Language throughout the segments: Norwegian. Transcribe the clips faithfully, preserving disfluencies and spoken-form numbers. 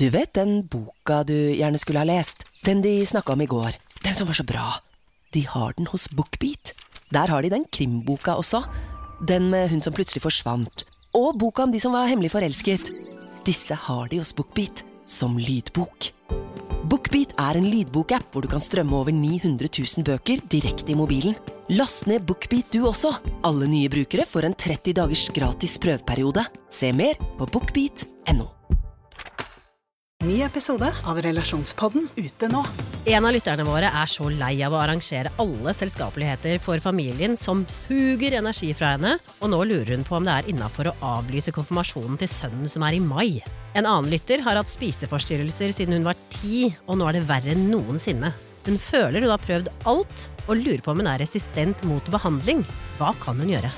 Du vet den boka du gjerne skulle ha lest? Den de snakket om i går. Den som var så bra. De har den hos BookBeat. Der har de den krimboka også. Den med hun som plutselig forsvant. Og boka om de som var hemmelig forelsket. Disse har de hos BookBeat som lydbok. BookBeat er en lydbokapp hvor du kan strømme over ni hundre tusen bøker direkte i mobilen. Last ned BookBeat du også. Alle nye brukere får en tretti dagers gratis prøveperiode. Se mer på bookbeat punktum no. Ny episode av Relasjonspodden ute nå. En av lytterne våre er så lei av å arrangere alle selskapeligheter for familien som suger energi fra henne, og nå lurer hun på om det er innenfor å avlyse konfirmasjonen til sønnen som er i mai. En annen lytter har hatt spiseforstyrrelser siden hun var ti, og nå er det verre enn noensinne. Hun føler hun har prøvd alt, og lurer på om hun er resistent mot behandling. Hva kan hun gjøre?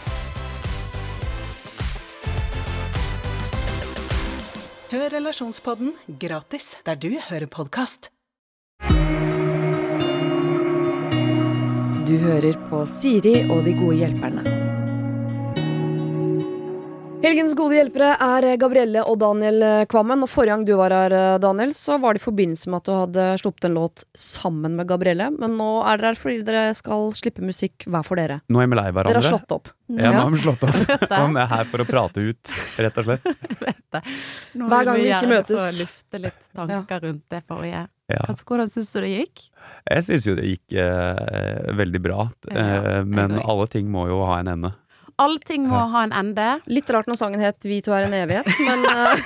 Hør Relasjonspodden gratis der du hører podcast. Du hører på Siri og de gode hjelperne. Helgens gode hjelpere er Gabrielle og Daniel Kvammen. Og forrige gang du var her, Daniel, så var det i forbindelse med at du hadde sluppet en låt sammen med Gabrielle. Men nå er dere her fordi dere skal slippe musikk hver for dere. Nå er vi lei hverandre. Dere har slått opp. Ja, nå har vi slått opp. Og vi er her for å prate ut, rett og slett. Hver gang vi ikke møtes. For å lufte litt tanker ja. rundt det forrige. Ja. Kanskje, hvordan synes du det gikk? Jeg synes jo det gikk eh, veldig bra. Eh, men alle ting må jo ha en ende. Alle ting må ha en ende. Litt rart når sangen het Vi to er en evighet, men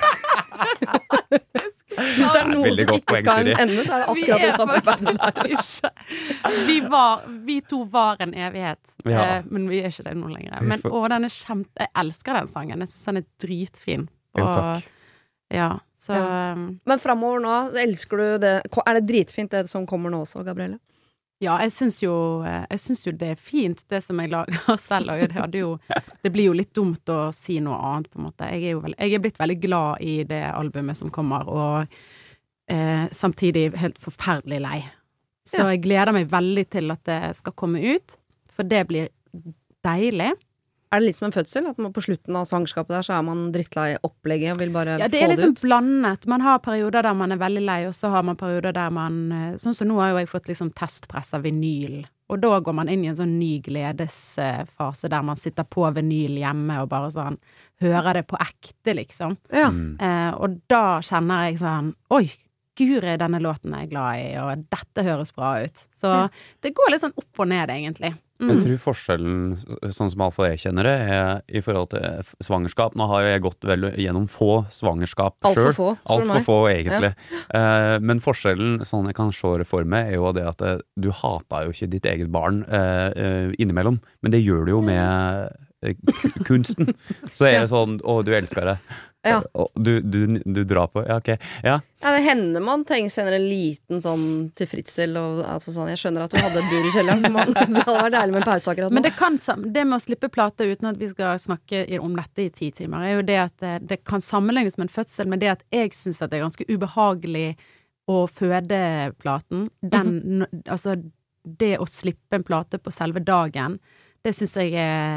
uh, synes det er noe som ikke skal ha en ende, så er det akkurat det samme bandet. vi, var, vi to var en evighet, ja. eh, men vi er ikke det nå lenger. Men, og den er kjempe, jeg elsker den sangen. Jeg synes den er dritfin. Og, jo, takk. Ja, så, ja. Men fremover nå, elsker du det? Er det dritfint det som kommer nå også, Gabrielle? Ja, jeg synes jo, jeg synes jo det er fint det som jeg lager selv, og det, hadde jo, det blir jo litt dumt å si noe annet på en måte. Jeg er jo veld, jeg er blitt veldig glad i det albumet som kommer, og eh, samtidig helt forferdelig lei. Så ja. Jeg gleder meg veldig til at det skal komme ut, for det blir deilig. Er det litt som en fødsel? At man på slutten av svangerskapet der, så er man drittlei opplegget og vil bare få det ut? Ja, det er liksom blandet. Man har perioder der man er veldig lei, og så har man perioder der man, sånn som nå har jo jeg fått liksom testpress av vinyl, og da går man inn i en sånn ny gledesfase der man sitter på vinyl hjemme og bare sånn, hører det på ekte liksom. Ja. Mm. Eh, og da kjenner jeg sånn, oi, guri, denne låten er jeg glad i, og dette høres bra ut. Så ja. Det går litt sånn opp og ned egentlig. Mm. Jeg tror forskjellen, sånn som i hvert fall jeg kjenner det, er i forhold til svangerskap. Nå har jeg gått vel gjennom få svangerskap selv. Alt for få, Alt for få, egentlig. Ja. Uh, men forskjellen, sånn jeg kan se det for meg, er jo det at uh, du hater jo ikke ditt eget barn uh, uh, innimellom, men det gjør du jo med uh, kunsten. Så er det sånn, å, du elsker det. Ja. Og du, du, du drar på, ja, ok. Ja. Ja, det hender man tenker sender en liten sånn til fritsel, og altså sånn, jeg skjønner at du hadde et bur i kjelleren, for man, det hadde vært deilig med en pause akkurat nå. Men det, kan, det med å slippe plate uten at vi skal snakke om dette i ti timer, er jo det at det, det kan sammenlignes med en fødsel, men det at jeg synes at det er ganske ubehagelig å føde platen, den, mm-hmm. altså det å slippe en plate på selve dagen, det synes jeg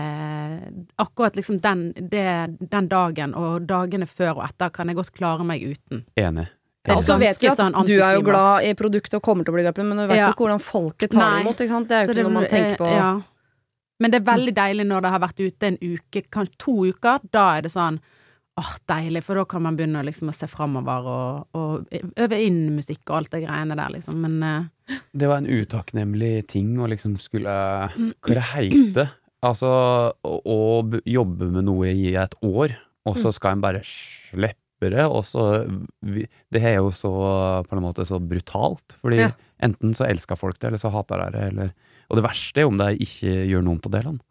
er akkurat liksom den, det, den dagen og dagene før og etter kan jeg godt klare meg uten. Enig. Ja, og så vet vi at sånn du er jo glad i produktet og kommer til å bli glad, men du vet jo ja. ikke hvordan folket tar det imot, ikke sant? Det er jo ikke noe man tenker på. Ja. Men det er veldig deilig når det har vært ute en uke, kanskje to uker, da er det sånn, åh, deilig, for da kan man begynne liksom å se fremover og, og øve inn musikk og alt det greiene der, liksom. Men uh, det var en utakknemlig ting å liksom skulle, hva det heite, altså å, å jobbe med noe i et år, og så skal en bare slippe det, og så, vi, det er jo så, på en måte så brutalt, fordi ja. Enten så elsker folk det, eller så hater det, eller, og det verste er om det ikke gjør noen til delene.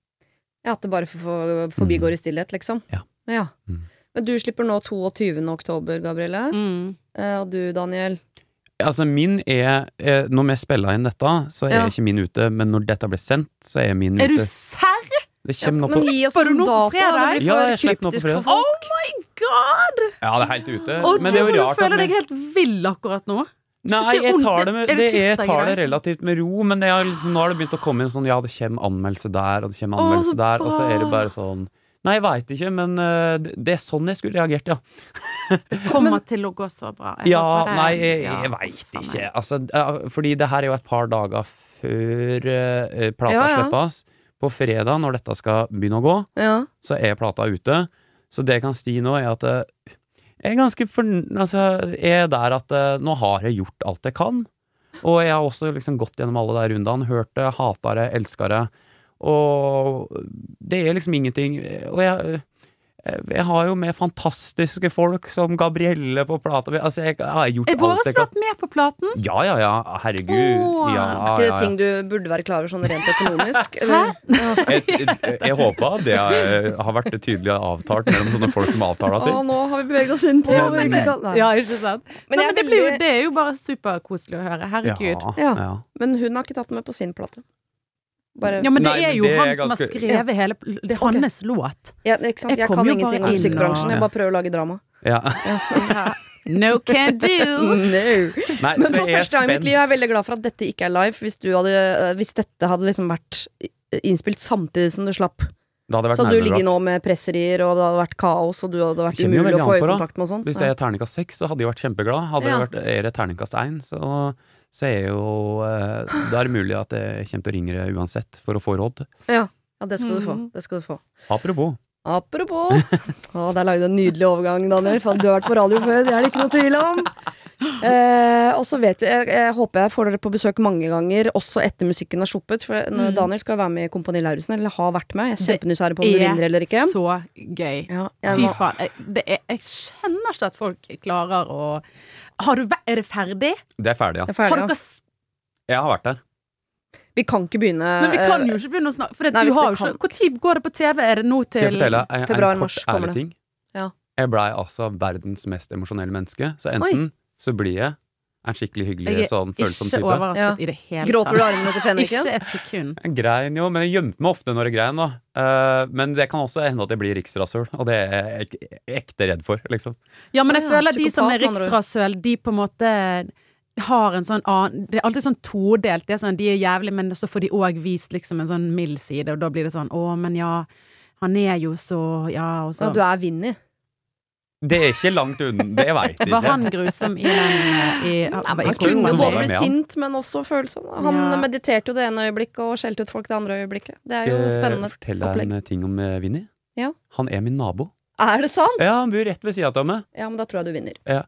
Ja, at det bare for, for, forbigår mm. i stillhet, liksom. Ja. Ja. Mm. Men du slipper nå toogtyvende oktober, Gabrielle. Mm. Eh, og du, Daniel? Altså, min er, er når vi spiller inn dette, så er ja. Ikke min ute, men når dette blir sendt, så er min er ute. Er du serr? Det kommer ja, men gi oss en data, det blir ja, for kryptisk for folk. Oh my god! Ja, det er helt ute. Og men du det er jo rart føler vi... deg helt vill akkurat nå? Nei, jeg tar det, med, er det, det jeg tar det der? relativt med ro, men det er, nå har det begynt å komme inn sånn, ja, det kommer anmeldelse der, og det kommer anmeldelse Åh, der, og så er det bare sånn, Nei, jeg vet ikke, men uh, det, det er sånn jeg skulle reagert, ja. Det kommer til å gå så bra. Jeg ja, håper det. nei, jeg, Ja, jeg vet faen ikke. meg. Altså, uh, fordi det her er jo et par dager før uh, plata Ja, ja. slippes. På fredag, når dette skal begynne å gå, Ja. så er plata ute. Så det jeg kan si nå er at uh, jeg er ganske forn- altså, jeg er der at uh, nå har jeg gjort alt jeg kan. Og jeg har også liksom gått gjennom alle der rundene, hørt det, hatet det, elsket det. Og det er liksom ingenting. Og jeg, jeg har jo med fantastiske folk som Gabrielle på plata. Altså, jeg, jeg har gjort Er våre alt jeg kan. slått med på platen? Ja, ja, ja. Herregud. Åh. Ja, Er ikke det ja, ja. ting du burde være klar over sånn rent økonomisk? Hæ? Eller? Jeg, jeg, jeg håper det er, har vært tydelig avtalt mellom sånne folk som avtaler Å, til. nå har vi beveget oss inn på Ja, hva vi men- ikke kan. Nei. Ja, ikke sant? Men Men, jeg er men det, blir jo, veldig- det er jo bare superkoselig å høre. Herregud. Ja, Ja. ja. Men hun har ikke tatt den med på sin plate. Bare, Ja, men det Nei, er men jo det er han som har ganske- skrevet hele Det er Ok. hans låt. ja, ikke sant? Jeg Jeg kom kan jo ingenting bare om inn musikkbransjen. og- Jeg bare prøver å lage drama. Ja. No can do! No. Nei, Men så for jeg er første gang i mitt spent. liv er jeg veldig glad for at dette ikke er live. Hvis, du hadde, eh, hvis dette hadde liksom vært innspilt samtidig som du slapp, Det hadde vært så hadde du ligget nervebra. nå med presserier, og det hadde vært kaos, og du hadde vært Det kommer jo umulig veldig å få an på, da. øyekontakt med og sånn. Hvis det er terningkast seks, så hadde jeg vært kjempeglad. Hadde Ja. det vært er det terningkast én, så, så er jo eh, Da er det mulig at jeg kommer til å ringe deg uansett for å få råd. Ja, ja, det skal du få. Mm. Det skal du få. Apropos. Apropos Å, der lagde du en nydelig overgang, Daniel, for du har vært på radio før. Det er det ikke noe tvil om. Eh, og så vet vi jeg, jeg håper jeg får dere på besøk mange ganger, også etter musikken er sluppet. For når Mm. Daniel skal være med i Kompani Lauritzen, eller har vært med. Jeg er Det kjempenysgjerrig på om du vinner eller ikke. Er så gøy. Ja, jeg Fy må, faen. Jeg, det er, jeg skjønner ikke at folk klarer å har du, væ- Er det ferdig? Det er ferdig, ja. jeg er ferdig, Har ja. dere s- Jeg har vært der. Vi kan ikke begynne Men vi kan eh, jo ikke begynne å snakke. For det, Nei, du vi- har det jo ikke kan- Hvor tid går det på T V? Er det nå Skal jeg til fortelle en, en februar, kort mars kommer ærlig det. ting? Ja. Jeg blei altså verdens mest emosjonelle menneske. Så enten så blir jeg en skikkelig hyggelig, Jeg er sånn følsom ikke type. overrasket Ja. i det hele Gråter du armene til fenriken? Ikke et sekund. Jeg grein jo, men jeg gjemte meg ofte når jeg grein, da. Eh, men det kan også hende at jeg blir riksrasøl, og det er jeg ek- ekte redd for, liksom. Ja, men jeg Ja, føler de som er psykopat, med andre ord. riksrasøl, de på en måte har en sånn annen Det er alltid sånn todelt. Det er sånn, de er jævlig, men så får de òg vist liksom en sånn mild side, og da blir det sånn å, men ja, han er jo så Ja, og så Ja, du er Vinni. Det er ikke langt unna, det veit jeg Var ikke. han grusom i den i, i, Nei, i, men i han skulle kunne jo jo bare både være bli med han. sint, men også følsom. Han Ja. mediterte jo det ene øyeblikket og skjelte ut folk det andre øyeblikket. Det er jo Skal jeg spennende fortelle deg opplegg. en ting om eh, Vinni? Ja. Han er min nabo. Er det sant? Ja, han bor rett ved sida av meg. Ja, men da tror jeg du vinner.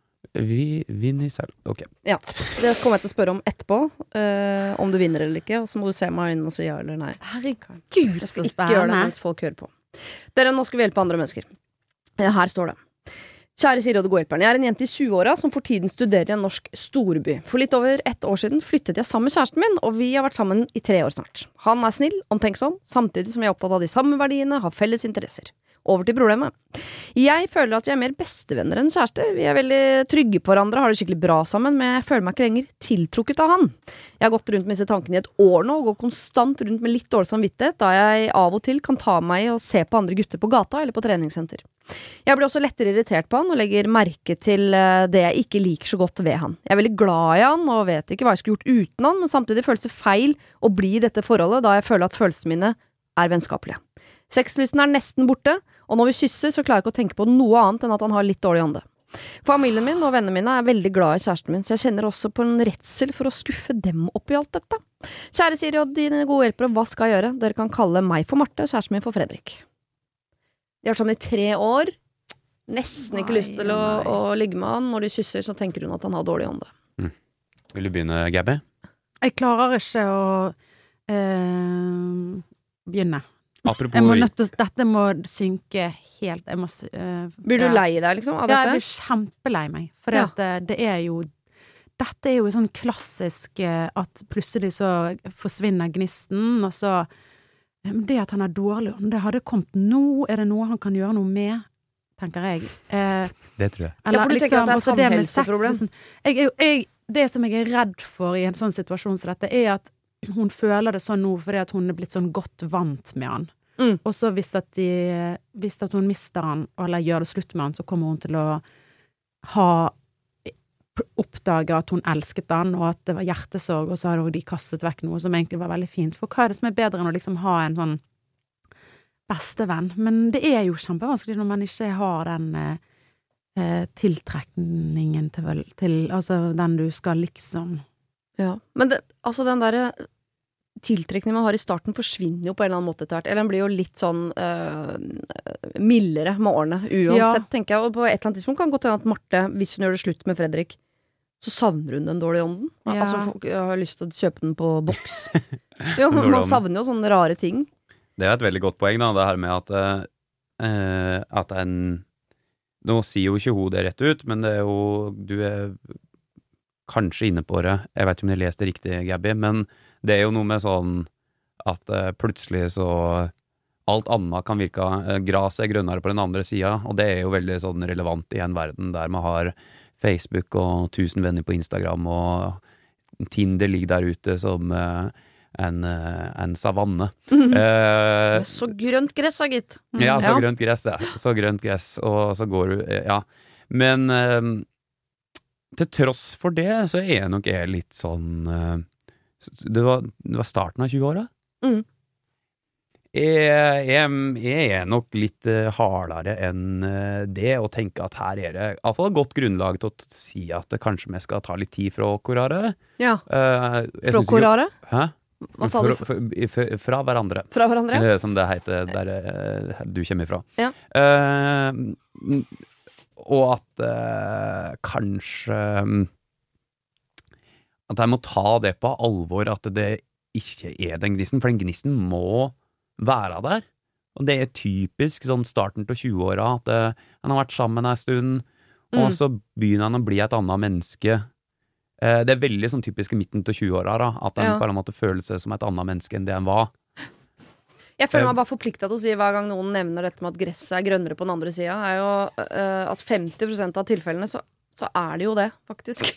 Vi Vinni selv. Ok. Ja, Det kommer jeg til å spørre om etterpå, eh, om du vinner eller ikke. Og så må du se meg i øynene og si ja eller nei. Herregud, Jeg så skal ikke gjøre det spennende. mens folk hører på. Dere, nå skal vi hjelpe andre mennesker. Eh, Her står det. Kjære Siri og de gode hjelperne. Jeg er en jente i tjueåra som for tiden studerer i en norsk storby. For litt over ett år siden flyttet jeg sammen med kjæresten min, og vi har vært sammen i tre år snart. Han er snill, omtenksom, samtidig som jeg er opptatt av de samme verdiene, har felles interesser. Over til problemet. Jeg føler at vi er mer bestevenner enn kjærester. Vi er veldig trygge på hverandre, har det skikkelig bra sammen, men jeg føler meg ikke lenger tiltrukket av han. Jeg har gått rundt med disse tankene i et år nå, og går konstant rundt med litt dårlig samvittighet, da jeg av og til kan ta meg i å se på andre gutter på gata eller på treningssenter. Jeg blir også lettere irritert på han, og legger merke til eh, det jeg ikke liker så godt ved han. Jeg er veldig glad i han, og vet ikke hva jeg skulle gjort uten han, men samtidig føles det feil å bli i dette forholdet, da jeg føler at følelsene mine er vennskapelige. Sexlysten er nesten borte, og når vi kysser så klarer jeg ikke å tenke på noe annet enn at han har litt dårlig ånde. Familien min og vennene mine er veldig glad i kjæresten min, så jeg kjenner også på en redsel for å skuffe dem opp i alt dette. Kjære Siri og dine gode hjelpere, hva skal jeg gjøre? Dere kan kalle meg for Marte, kjæresten min for Fredrik. De har vært sammen i tre år. Nesten ikke Nei, lyst til å, nei. å ligge med han. Når de kysser, så tenker hun at han har dårlig ånde. Vil du begynne, Gabby? Jeg klarer ikke å eh, begynne. Apropos Jeg må nødt til, å- dette må synke helt jeg må, s- eh, Blir du ja. lei deg, liksom, av Ja, jeg dette? blir kjempelei meg. For Ja. at det, det er jo Dette er jo sånn klassisk eh, at plutselig så forsvinner gnisten, og så Men det at han er dårlig ånd, det hadde kommet nå. Er det noe han kan gjøre noe med? Tenker jeg. Eh, Det tror jeg. Ja, for du tenker at det er et også det med sex, tannhelseproblem. liksom. jeg, er jo- jeg, Det som jeg er redd for i en sånn situasjon som dette, er at hun føler det sånn nå fordi at hun er blitt sånn godt vant med han. Mm. Og så hvis at, de, hvis at hun mister han, eller gjør det slutt med han, så kommer hun til å ha oppdage at hun elsket han, og at det var hjertesorg, og så har de kastet vekk noe som egentlig var veldig fint. For hva er det som er bedre enn å liksom ha en sånn bestevenn, men det er jo kjempevanskelig når man ikke har den eh, tiltrekningen til, til, altså den du skal liksom... Ja, men det, altså den der tiltrekningen man har i starten forsvinner jo på en eller annen måte etter hvert, eller den blir jo litt sånn øh, mildere med årene, uansett, ja. Tenker jeg, og på et eller annet tidspunkt kan godt hende at Marte, hvis hun gjør det slutt med Fredrik, så savner hun den dårlige ånden. Ja. Altså, folk har lyst til å kjøpe den på boks. Jo, man savner jo sånne rare ting. Det er et veldig godt poeng da, det her med at uh, at en nå sier jo ikke hun det rett ut, men det er jo, du er kanskje inne på det, jeg vet ikke om jeg leste riktig, Gabby, men det er jo noe med sånn at uh, plutselig så alt annet kan virke, uh, gras er grønnere på den andre siden, og det er jo veldig sånn relevant i en verden der man har Facebook og tusen venner på Instagram, og Tinder ligger der ute som uh, en, uh, en savanne. Mm. Uh, så grønt gress, gitt. Mm. Ja, så ja. grønt gress, ja. Så grønt gress, og så går du, ja. Men uh, til tross for det, så er jeg nok jeg litt sånn uh, det, var, det var starten av tjue-åra. Mm. Jeg, jeg, jeg er nok litt uh, hardere enn uh, det, og tenker at her er det i hvert fall et godt grunnlag til å t- si at det kanskje vi skal ta litt tid fra hverandre. Ja, uh, fra hverandre? Hæ? Hva sa du? Fra, fra, fra hverandre. Fra hverandre? Uh, som det heter der uh, du kommer ifra. Ja. Uh, og at uh, kanskje um, at jeg må ta det på alvor, at det ikke er den gnisten, for den gnisten må være der. Og det er typisk sånn starten til tjue-åra, at uh, han har vært sammen en stund, mm. og så begynner han å bli et annet menneske. Uh, det er veldig sånn typisk i midten til tjue-åra, da, at han ja. på en måte føler seg som et annet menneske enn det han var. Jeg føler meg bare forpliktet til å si hver gang noen nevner dette med at gresset er grønnere på den andre siden, er jo uh, at femti prosent av tilfellene så, så er det jo det, faktisk.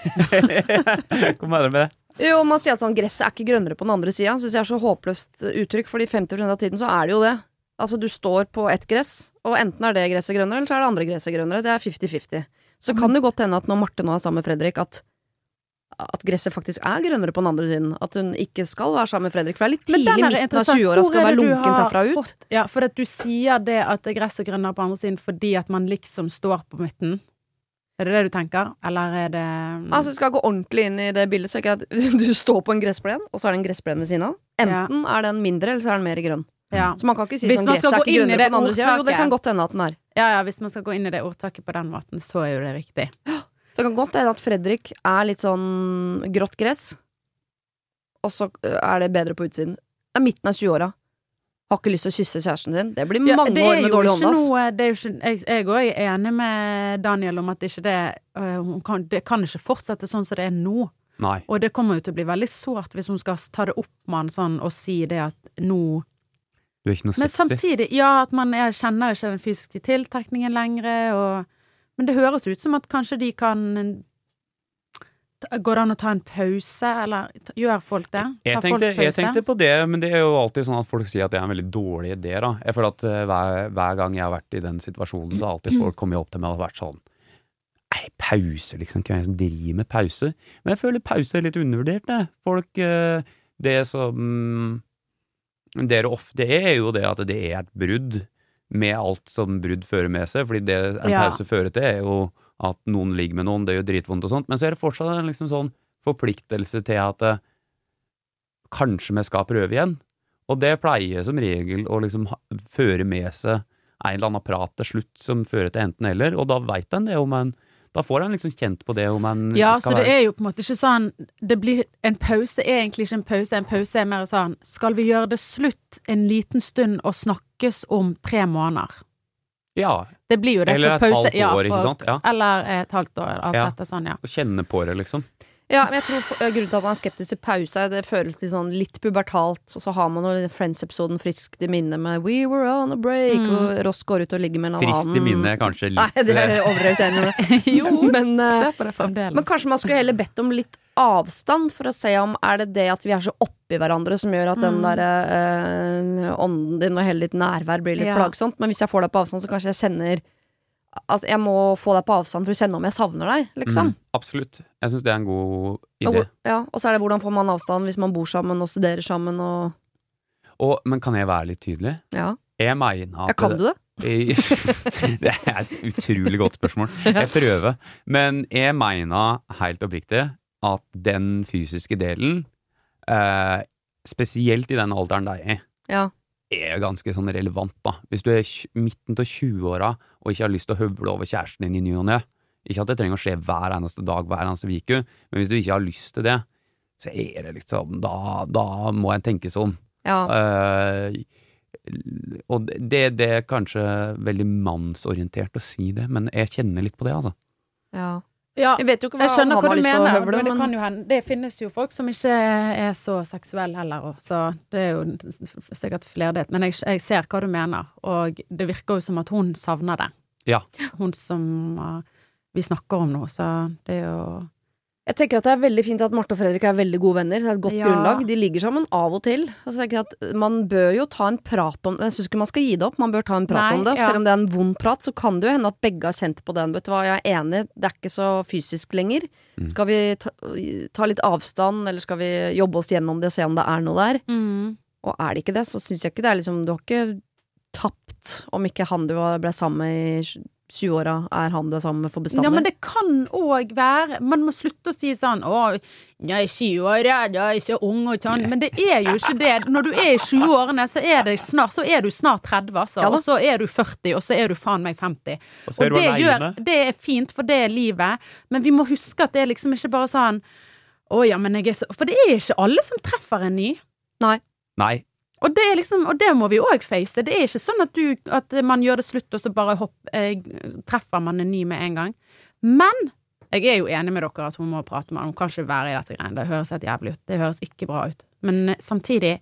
Hva mener du med det? Jo, man sier at sånn, gresset er ikke grønnere på den andre siden. Synes jeg er så håpløst uttrykk, fordi femti prosent av tiden så er det jo det. Altså, du står på ett gress, og enten er det gresset grønnere, eller så er det andre gresset grønnere. Det er femti-femti. Så kan det godt hende at når Marte nå er sammen med Fredrik, at, at gresset faktisk er grønnere på den andre siden. At hun ikke skal være sammen med Fredrik. For det er litt tidlig, midten av tjue-åra skal være lunken derfra ut. Fått, ja, for at du sier det at gresset er grønnere på andre siden fordi at man liksom står på midten. Er det det du tenker? Eller er det... Altså, vi skal gå ordentlig inn i det bildet, så ikke at du står på en gressplen, og så er det en gressplen ved siden av. Enten ja. er den mindre, eller så er den mer grønn. Ja. Så man kan ikke si hvis sånn, gresset er ikke grønnere på den andre siden. Jo, det kan godt hende at den er. Ja, ja, hvis man skal gå inn i det ordtaket på den måten, så er jo det riktig. Så det kan godt hende at Fredrik er litt sånn grått gress, og så er det bedre på utsiden. Det er midten av tjue-åra. Har ikke lyst til å kysse kjæresten sin. Det blir mange ja, det år med dårlig åndas. Noe, det er jo ikke, jeg, jeg er enig med Daniel om at ikke det, uh, kan, det kan ikke fortsette sånn som det er nå. Nei. Og det kommer jo til å bli veldig sårt hvis hun skal ta det opp med han sånn og si det at nå... Du er ikke noe sexy. Men samtidig, ja, at man jeg kjenner ikke den fysiske tiltrekningen lengre, og... men det høres ut som at kanskje de kan... Går det an å ta en pause, eller gjør folk det? Jeg tenkte, jeg tenkte på det, men det er jo alltid sånn at folk sier at det er en veldig dårlig idé, da. Jeg føler at uh, hver, hver gang jeg har vært i den situasjonen, så har alltid folk kommet opp til meg og vært sånn nei, pause, liksom, hvem er det som driver med pause? Men jeg føler pause er litt undervurdert, det. Folk, uh, det som det er ofte er jo det at det er et brudd med alt som brudd fører med seg, fordi det en ja. pause fører til er jo at noen ligger med noen, det er jo dritvondt og sånt, men så er det fortsatt en liksom sånn forpliktelse til at uh, kanskje vi skal prøve igjen. Og det pleier som regel å liksom ha, føre med seg en eller annen prat til slutt som fører til enten eller, og da vet en det om en, da får en liksom kjent på det om en ja, skal så det være. er jo på en måte ikke sånn, det blir, en pause er egentlig ikke en pause, en pause er mer sånn, skal vi gjøre det slutt en liten stund og snakkes om tre måneder? Ja. Det blir jo det eller for et pause. halvt år, ja, for, ikke sant? Ja. Eller et halvt år, alt ja. dette sånn, ja. Og kjenne på det, liksom. Ja, men jeg tror uh, grunnen til at man er skeptisk til pause, det føles litt sånn litt pubertalt, og så har man jo Friends-episoden friskt i minne med We were on a break, mm. og Ross går ut og ligger med en annen. Friskt i minne, kanskje litt. Nei, det er overdrevet enig med det. Jo, men, uh, se på det fremdeles. Men kanskje man skulle heller bedt om litt avstand for å se om er det det at vi er så oppi hverandre som gjør at mm. den der uh, ånden din og heller litt nærvær blir litt ja. plagsomt, men hvis jeg får deg på avstand, så kanskje jeg sender altså, jeg må få deg på avstand for å kjenne om jeg savner deg, liksom. Mm, absolutt. Jeg synes det er en god idé. Og, ja, og så er det hvordan får man avstand hvis man bor sammen og studerer sammen og... og men kan jeg være litt tydelig? Ja. Jeg mener Ja, kan du det? Det er et utrolig godt spørsmål. Jeg prøver. Men jeg mener helt oppriktig at den fysiske delen, eh, spesielt i den alderen der jeg er, Ja. er ganske sånn relevant da. Hvis du er midten til tjue-åra og ikke har lyst til å høvle over kjæresten din i ny og nø, ikke at det trenger å skje hver eneste dag, hver eneste uke, men hvis du ikke har lyst til det, så er det liksom, da, da må jeg tenke sånn. Ja. Uh, og det, det er kanskje veldig mannsorientert å si det, men jeg kjenner litt på det, altså. Ja. Ja, Jeg vet jo ikke hva jeg skjønner han hva har du lyst til å mener, høvle, men det men kan jo hende. Det finnes jo folk som ikke er så seksuelle heller, og så det er jo sikkert flerdelt, men jeg, jeg ser hva du mener, og det virker jo som at hun savner det. Ja. Hun som uh, vi snakker om nå, så det er jo... Jeg tenker at det er veldig fint at Marte og Fredrik er veldig gode venner. Det er et godt Ja. grunnlag. De ligger sammen av og til. Og så tenker jeg at man bør jo ta en prat om Jeg synes ikke man skal gi det opp. Man bør ta en prat Nei, om det. ja. Selv om det er en vond prat, så kan det jo hende at begge har kjent på den. Vet du hva, jeg er enig. Det er ikke så fysisk lenger. Mm. Skal vi ta, ta litt avstand, eller skal vi jobbe oss gjennom det og se om det er noe der? Mm. Og er det ikke det, så synes jeg ikke det er liksom Du har ikke tapt om ikke han du ble sammen med i tjue-åra, er han du er sammen med for bestandig. Ja, men det kan også være, man må slutte å si sånn, å, jeg er tjue-åra, jeg er ikke ung og sånn, men det er jo ikke det. Når du er i tjue-årene, så er det snart, så er du snart tretti, altså, Ja da. og så er du førti, og så er du faen meg femti. Og så er du det, gjør, alene. det er fint, for det er livet, men vi må huske at det er liksom ikke bare sånn, å ja, men jeg er så, for det er ikke alle som treffer en ny. Nei. Nei. Og det er liksom, og det må vi også face. Det er ikke sånn at, du, at man gjør det slutt, og så bare hopp, eh, treffer man en ny med en gang. Men jeg er jo enig med dere at hun må prate med han. Hun kan ikke være i dette greiene. Det høres helt jævlig ut. Det høres ikke bra ut. Men eh, samtidig,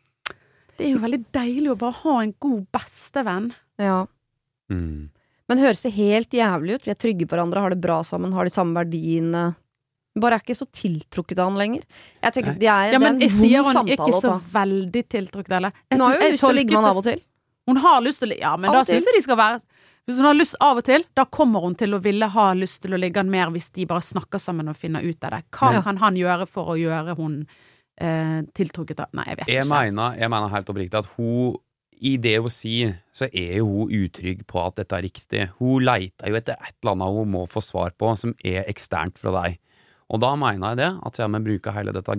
det er jo veldig deilig å bare ha en god bestevenn. Ja. Mm. Men høres det helt jævlig ut? Vi er trygge på hverandre, har det bra sammen, har de samme verdiene. Bare er ikke så tiltrukket av han lenger. Jeg tenker at de er, Ja, men det jeg er en sier vond hun ikke samtale å så ta. veldig tiltrukket, eller? Jeg Hun har sy- jo jeg lyst til å ligge med han tolket av og til. Hun har lyst til å, ja, men Av da og til. synes jeg de skal være, hvis hun har lyst av og til, da kommer hun til å ville ha lyst til å ligge han mer hvis de bare snakker sammen og finner ut av det. Hva Ja. kan han gjøre for å gjøre hun eh, tiltrukket av? Nei, jeg vet Jeg ikke. mener, jeg mener helt oppriktig at hun, i det hun sier, så er jo hun utrygg på at dette er riktig. Hun leiter jo etter et eller annet hun må få svar på, som er eksternt fra deg. Og da mener jeg det, at jeg må bruke hele dette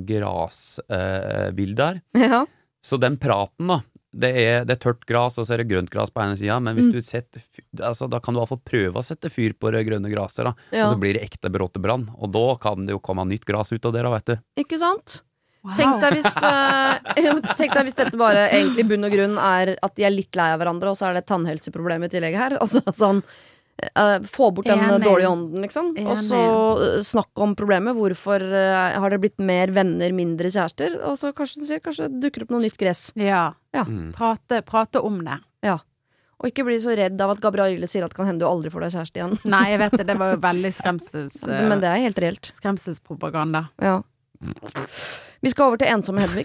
grasbildet her. Ja. Så den praten da, det er, det er tørt gras, og så er det grønt gras på ene siden, men hvis Mm. du setter, fyr- altså, da kan du i hvert fall prøve å sette fyr på det grønne graset da, Ja. og så blir det ekte bråtebrann, og da kan det jo komme nytt gras ut av det da, vet du. Ikke sant? Wow. Tenk deg hvis eh, Tenk deg hvis dette bare egentlig i bunn og grunn er at de er litt lei av hverandre, og så er det et tannhelseproblem i tillegg her. Altså sånn eh, få bort den Enig. dårlige ånden, liksom. Og Enig. så eh, snakk om problemet. Hvorfor eh, har det blitt mer venner, mindre kjærester? Og så kanskje, kanskje dukker opp noe nytt gress. Ja, Ja. Mm. prate, prate om det. Og ikke bli så redd av at Gabrielle sier at kan hende du aldri får deg kjæreste igjen. Nei, jeg vet det, det var jo veldig skremsels, Men det er helt reelt. skremselspropaganda. Ja. Vi skal over til ensomme Hedvig.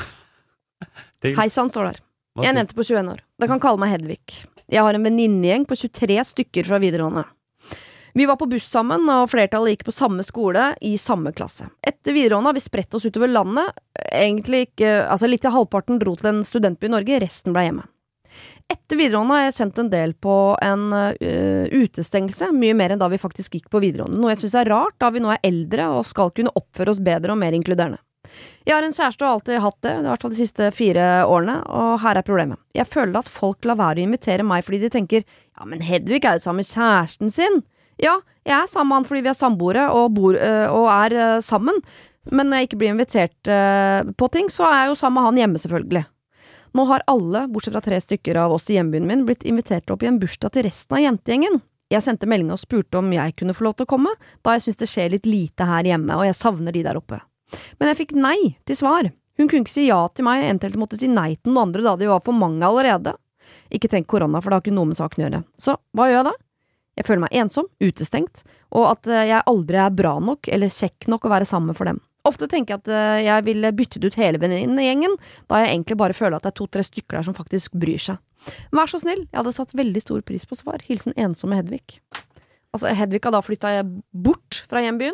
Til- Hei sann, står der. Hva Jeg er en sier- jente på tjueen år. Dere kan kalle meg Hedvig. Jeg har en venninnegjeng på tjuetre stykker fra videregående. Vi var på buss sammen, og flertallet gikk på samme skole i samme klasse. Etter videregående har vi spredt oss utover landet. Egentlig ikke, altså litt til halvparten dro til en studentby i Norge, resten ble hjemme. Etter videregående har jeg sendt en del på en uh, utestengelse, mye mer enn da vi faktisk gikk på videregående. Noe jeg synes er rart, da vi nå er eldre og skal kunne oppføre oss bedre og mer inkluderende. Jeg har en kjæreste og har alltid hatt det, i hvert fall de siste fire årene, og her er problemet. Jeg føler at folk lar være å invitere meg fordi de tenker, ja, men Hedvig er jo sammen med kjæresten sin. Ja, jeg er sammen med han fordi vi er samboere og, bor, øh, og er øh, sammen, men når jeg ikke blir invitert øh, på ting, så er jeg jo sammen med han hjemme selvfølgelig. Nå har alle, bortsett fra tre stykker av oss i hjembyen min, blitt invitert opp i en bursdag til resten av jentegjengen. Jeg sendte melding og spurte om jeg kunne få lov til å komme, da jeg synes det skjer litt lite her hjemme, og jeg savner de der oppe. Men jeg fikk nei til svar. Hun kunne ikke si ja til meg, jeg entelte måtte si nei til noen andre da de var for mange allerede. Ikke tenk korona, for det har ikke noe med saken å gjøre. Så, hva gjør jeg da? Jeg føler meg ensom, utestengt, og at jeg aldri er bra nok eller kjekk nok å være sammen for dem. Ofte tenker jeg at jeg ville byttet ut hele venninnegjengen, da jeg egentlig bare føler at det er to-tre stykker der som faktisk bryr seg. Vær så snill, jeg hadde satt veldig stor pris på svar. Hilsen ensomme Hedvig. Altså, Hedvig har da flyttet bort fra hjembyen,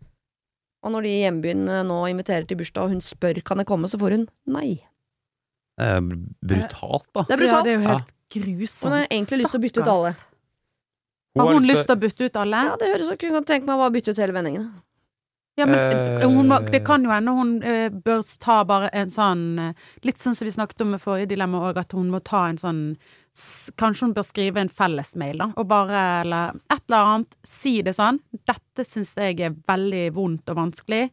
og når de i hjembyen nå inviterer til bursdag, og hun spør kan jeg komme, så får hun nei. Det er brutalt, da. Det er brutalt. Ja, det er jo Ja. helt grusomt. Hun har egentlig lyst til å bytte ut alle. Stakkars. Har hun lyst til å bytte ut alle? Ja, det høres ut. Kunne godt tenke meg å bare bytte ut hele vendingen. Ja, men Eh, hun må, det kan jo hende hun eh, bør ta bare en sånn eh, litt sånn som vi snakket om med forrige dilemma også, at hun må ta en sånn s- kanskje hun bør skrive en fellesmail da, og bare, eller et eller annet, si det sånn, dette synes jeg er veldig vondt og vanskelig,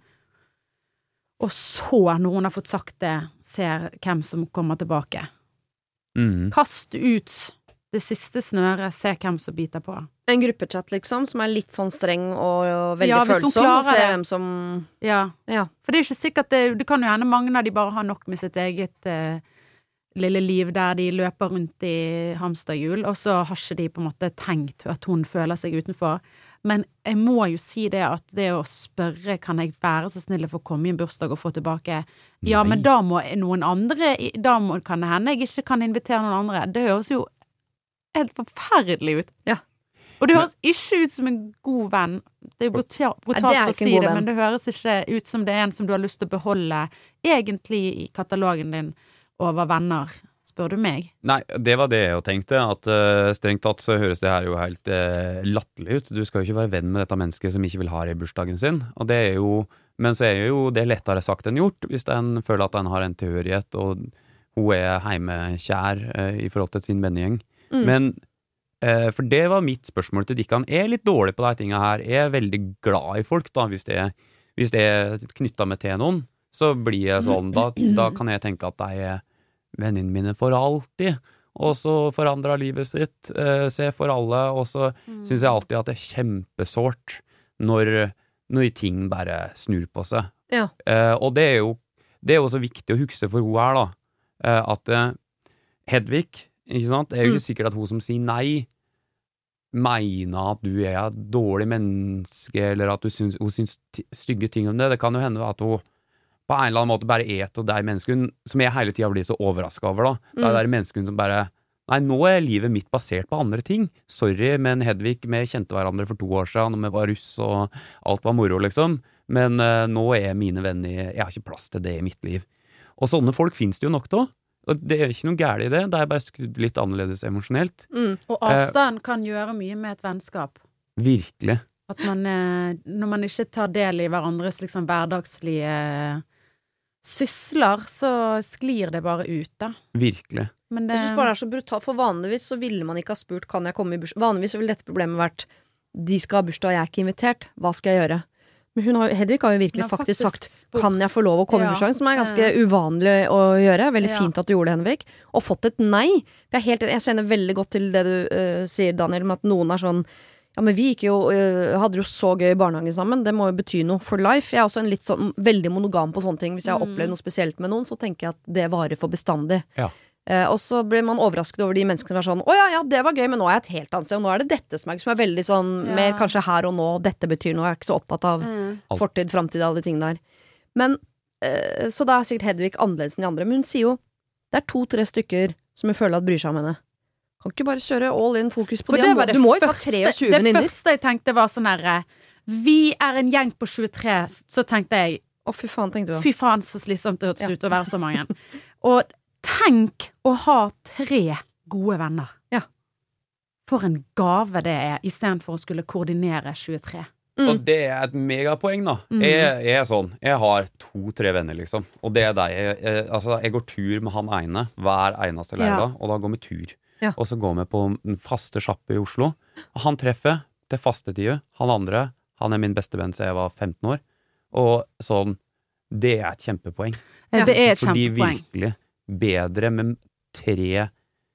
og så når hun har fått sagt det, ser hvem som kommer tilbake. Mm. Kast ut det siste snøret, se hvem som biter på. En gruppechat, liksom, som er litt sånn streng og, og veldig Ja, hvis hun følsom, og klarer se det. hvem som Ja. Ja. For det er ikke sikkert det, det kan jo hende mange av de bare har nok med sitt eget eh, lille liv der de løper rundt i hamsterhjul, og så har ikke de på en måte tenkt at hun føler seg utenfor. Men jeg må jo si det at det å spørre, kan jeg være så snill å få komme i en bursdag og få tilbake? Ja, Nei. men da må noen andre, da må, kan det hende jeg ikke kan invitere noen andre. Det høres jo helt forferdelig ut. Ja. Og det høres ikke ut som en god venn. Det er jo brutalt, Nei, det brutalt er å ikke en si god det, venn. men det høres ikke ut som det er en som du har lyst til å beholde egentlig i katalogen din over venner, spør du meg. Nei, det var det jeg jo tenkte, at uh, strengt tatt så høres det her jo helt uh, latterlig ut. Du skal jo ikke være venn med dette mennesket som ikke vil ha det i bursdagen sin, og det er jo, men så er jo det lettere sagt enn gjort, hvis den føler at den har en tilhørighet, og hun er heimekjær uh, i forhold til sin vennegjeng. Mm. Men uh, for det var mitt spørsmål til Dikkan. Jeg er litt dårlig på de tingene her. Jeg er veldig glad i folk, da, hvis det, hvis det er knyttet med til noen, så blir jeg sånn, da, da kan jeg tenke at de er vennene mine for alltid, og så forandrer livet sitt, eh, se for alle, og så Mm. synes jeg alltid at det er kjempesårt når, når ting bare snur på seg. Ja. Eh, og det er jo det er jo også viktig å huske for hun her da, eh, at eh, Hedvig, ikke sant, det er jo ikke Mm. sikkert at hun som sier nei, mener at du er et dårlig menneske, eller at du syns, hun syns t- stygge ting om det. Det kan jo hende at hun på en eller annen måte bare et og de menneskene som jeg hele tiden blir så overrasket over da. Det er Mm. de menneskene som bare, nei, nå er livet mitt basert på andre ting. Sorry, men Hedvig, vi kjente hverandre for to år siden, og vi var russ, og alt var moro, liksom. Men uh, nå er mine venner, jeg har ikke plass til det i mitt liv. Og sånne folk finnes det jo nok til. Og det er ikke noe gærent i det, det er bare skrudd litt annerledes emosjonelt. Mm. Og avstand kan gjøre mye med et vennskap. Virkelig. At man, eh, når man ikke tar del i hverandres liksom hverdagslige sysler, så sklir det bare ut da. Virkelig. Men det, Jeg synes bare det er så brutalt, for vanligvis så ville man ikke ha spurt kan jeg komme i bursdag. Vanligvis så ville dette problemet vært de skal ha bursdag, jeg er ikke invitert, hva skal jeg gjøre? Men hun har, Hedvig har jo virkelig Hun har faktisk, faktisk sagt spurt. kan jeg få lov å komme Ja. i bursdagen, som er ganske Ja. uvanlig å gjøre. Veldig Ja. fint at du gjorde det, Henrik. Og fått et nei. Jeg, er helt, jeg kjenner veldig godt til det du øh, sier, Daniel, med at noen er sånn ja, men vi gikk jo, øh, hadde jo så gøy i barnehagen sammen. Det må jo bety noe for life. Jeg er også en litt sånn veldig monogam på sånne ting. Hvis jeg har Mm. opplevd noe spesielt med noen, så tenker jeg at det varer for bestandig. Ja. Eh, og så blir man overrasket over de menneskene som er sånn å ja, ja, det var gøy, men nå er jeg et helt annet sted. Og nå er det dette som er, som er veldig sånn Ja. mer kanskje her og nå. Dette betyr noe. Jeg er ikke så opptatt av Mm. Alt. fortid, framtid, alle de tingene der. Men eh, så da er sikkert Hedvig annerledes enn de andre. Men hun sier jo det er to-tre stykker som hun føler at bryr seg om henne. Kan ikke bare kjøre all in fokus på For de. det Han var må- det Du må jo ikke ha første- tjuetre Det venninner. første jeg tenkte var sånn herre vi er en gjeng på tjuetre, så tenkte jeg Å, fy faen, tenkte du. fy faen så slitsomt det hørtes Ja. ut å være så mange. Og tenk å ha tre gode venner. Ja. For en gave det er, i stedet for å skulle koordinere tjuetre. Mm. Og det er et megapoeng, da. Mm. Jeg, jeg er sånn, jeg har to-tre venner, liksom. Og det er deg. Jeg, jeg, altså, jeg går tur med han ene hver eneste lørdag, og da går vi tur. Ja. Og så går vi på den faste sjappe i Oslo. Og han treffer til faste tider. Han andre, han er min beste venn siden jeg var femten år. Og sånn, det er et kjempepoeng. Ja. Det er et Fordi kjempepoeng. virkelig bedre med tre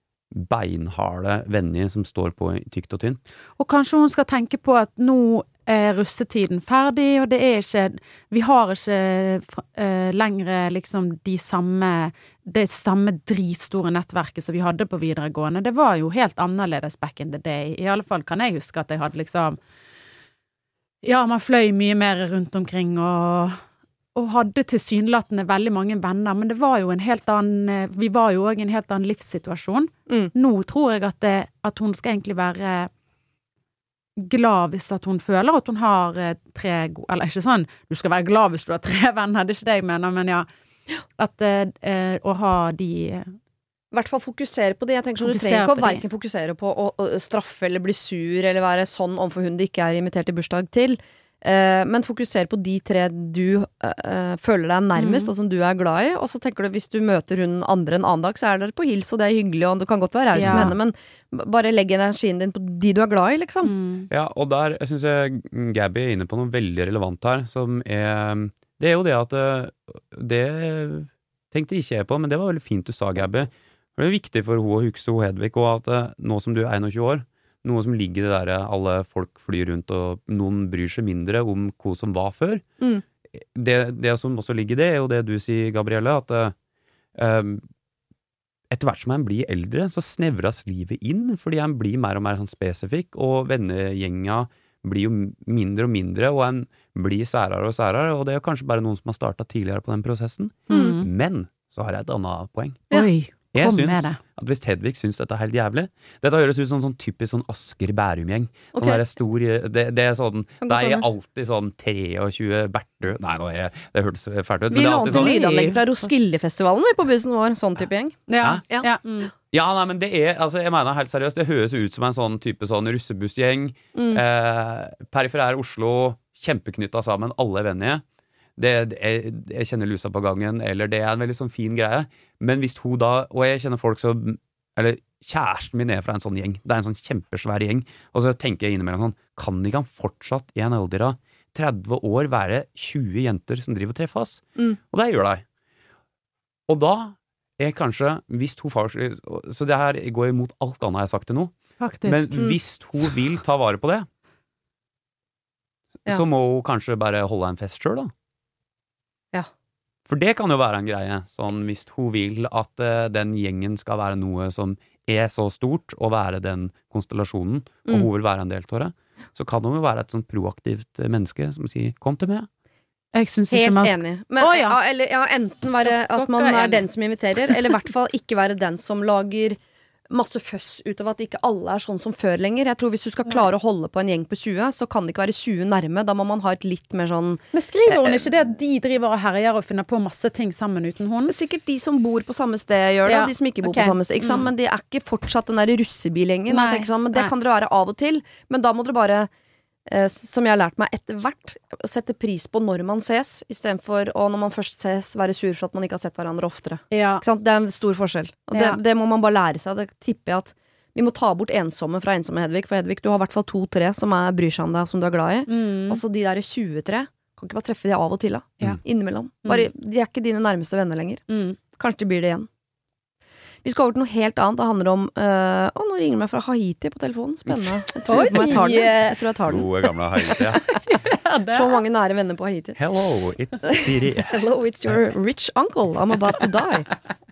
beinharde venner som står på tykt og tynt. Og kanskje hun skal tenke på at nå er russetiden ferdig, og det er ikke, vi har ikke uh, lenger liksom de samme, det samme dritstore nettverket som vi hadde på videregående. Det var jo helt annerledes back in the day. I alle fall kan jeg huske at jeg hadde liksom, ja, man fløy mye mer rundt omkring, og, og hadde tilsynelatende veldig mange venner, men det var jo en helt annen, vi var jo også i en helt annen livssituasjon. Mm. Nå tror jeg at, det, at hun skal egentlig være glad hvis at hun føler at hun har eh, tre gode, eller ikke sånn, du skal være glad hvis du har tre venner, det er ikke det jeg mener, men ja, At eh, å ha de I hvert fall fokusere på det. Jeg tenker sånn, Du Fokusere trenger ikke å på det. hverken fokusere på å, å straffe eller bli sur eller være sånn overfor hun du ikke er invitert til bursdag til. Eh, men fokusere på de tre du eh, føler deg nærmest, Mm. og som du er glad i. Og så tenker du hvis du møter hun andre en annen dag, så er dere på hils, og det er hyggelig, og du kan godt være raus Ja. med henne, men b- bare legg energien din på de du er glad i, liksom. mm. Ja, og der jeg synes jeg Gabby er inne på noe veldig relevant her, som er Det er jo det at eh, Det tenkte ikke jeg på, men det var veldig fint du sa, Gabby. For det er viktig for hun å huske hun Hedvig, og at eh, nå som du er einogtjue år, noe som ligger i det der alle folk flyr rundt, og noen bryr seg mindre om hva som var før. Mm. Det, det som også ligger i det, er jo det du sier, Gabrielle, at eh, etter hvert som en blir eldre, så snevres livet inn, fordi en blir mer og mer sånn spesifikk, og vennegjenga blir jo mindre og mindre, og en blir særere og særere, og det er kanskje bare noen som har startet tidligere på den prosessen. Mm. Men så har jeg et annet poeng. Ja. Oi, Jeg kom syns med det. at hvis Hedvig syns dette er helt jævlig, dette høres ut som sånn typisk sånn Asker Bærum-gjeng. Sånn Ok. der stor, det, det er sånn, Kan det godt er hende. alltid sånn treogtjue Bertø, nei, nå er, det hørtes fælt ut, men Vi det er lånte alltid sånn, lydanlegg fra Roskildefestivalen vi på bussen vår, sånn type gjeng. Ja, Ja. ja. Mm. ja, nei, men det er, altså, jeg mener helt seriøst, det høres ut som en sånn type sånn russebussgjeng, Mm. eh, periferær Oslo, kjempeknyttet sammen, alle er vennlige. Det, det, jeg, jeg kjenner lusa på gangen, eller det er en veldig sånn fin greie. Men hvis hun da, og jeg kjenner folk som, eller kjæresten min er fra en sånn gjeng, det er en sånn kjempesvær gjeng, og så tenker jeg innimellom sånn, kan de kan fortsatt i en alder av tretti år være tjue jenter som driver og treffes? Mm. Og det gjør de. Og da er kanskje, hvis hun faktisk, så det her går imot alt annet jeg har sagt til nå, Faktisk. men Mm. hvis hun vil ta vare på det, Ja. så må hun kanskje bare holde en fest selv da. Ja. For det kan jo være en greie, sånn hvis hun vil at eh, den gjengen skal være noe som er så stort, og være den konstellasjonen, og Mm. hun vil være en del av det, så kan hun jo være et sånn proaktivt eh, menneske som sier, kom til meg. Jeg synes ikke Helt man skal enig. Men, Å, ja. ja, eller, ja, enten være at man Dere er er enig. den som inviterer, eller i hvert fall ikke være den som lager masse føss ut av at ikke alle er sånn som før lenger. Jeg tror hvis du skal klare å holde på en gjeng på tjue, så kan det ikke være tjue nærme. Da må man ha et litt mer sånn Men skriver hun ikke det at de driver og herjer og finner på masse ting sammen uten hun? Sikkert de som bor på samme sted gjør det, Ja, og de som ikke bor ok. på samme sted. Ikke sant? Mm. Men de er ikke fortsatt den der russebilgjengen. Nei, Jeg tenker Sånn, men det nei. kan dere være av og til. Men da må dere bare, eh, som jeg har lært meg etter hvert, sette pris på når man ses, istedenfor å når man først ses, være sur for at man ikke har sett hverandre oftere. Ja. Ikke sant? Det er en stor forskjell. Og det, Ja. det må man bare lære seg. Det tipper jeg at vi må ta bort ensomme fra ensomme Hedvig. For Hedvig, du har i hvert fall to-tre som er, bryr seg om deg, som du er glad i. Mm. Og så de der tjuetre, kan ikke bare treffe de av og til da? Ja. Innimellom. Bare, de er ikke dine nærmeste venner lenger. Mm. Kanskje de blir det igjen. Vi skal over til noe helt annet. Det handler om øh, Å, nå ringer det meg fra Haiti på telefonen. Spennende. Jeg tror, Oi! jeg tar den. Jeg tror jeg tar den. Gode gamle Haiti, ja. Så mange nære venner på Haiti. Hello, it's Siri. Hello, it's your rich uncle. I'm about to die.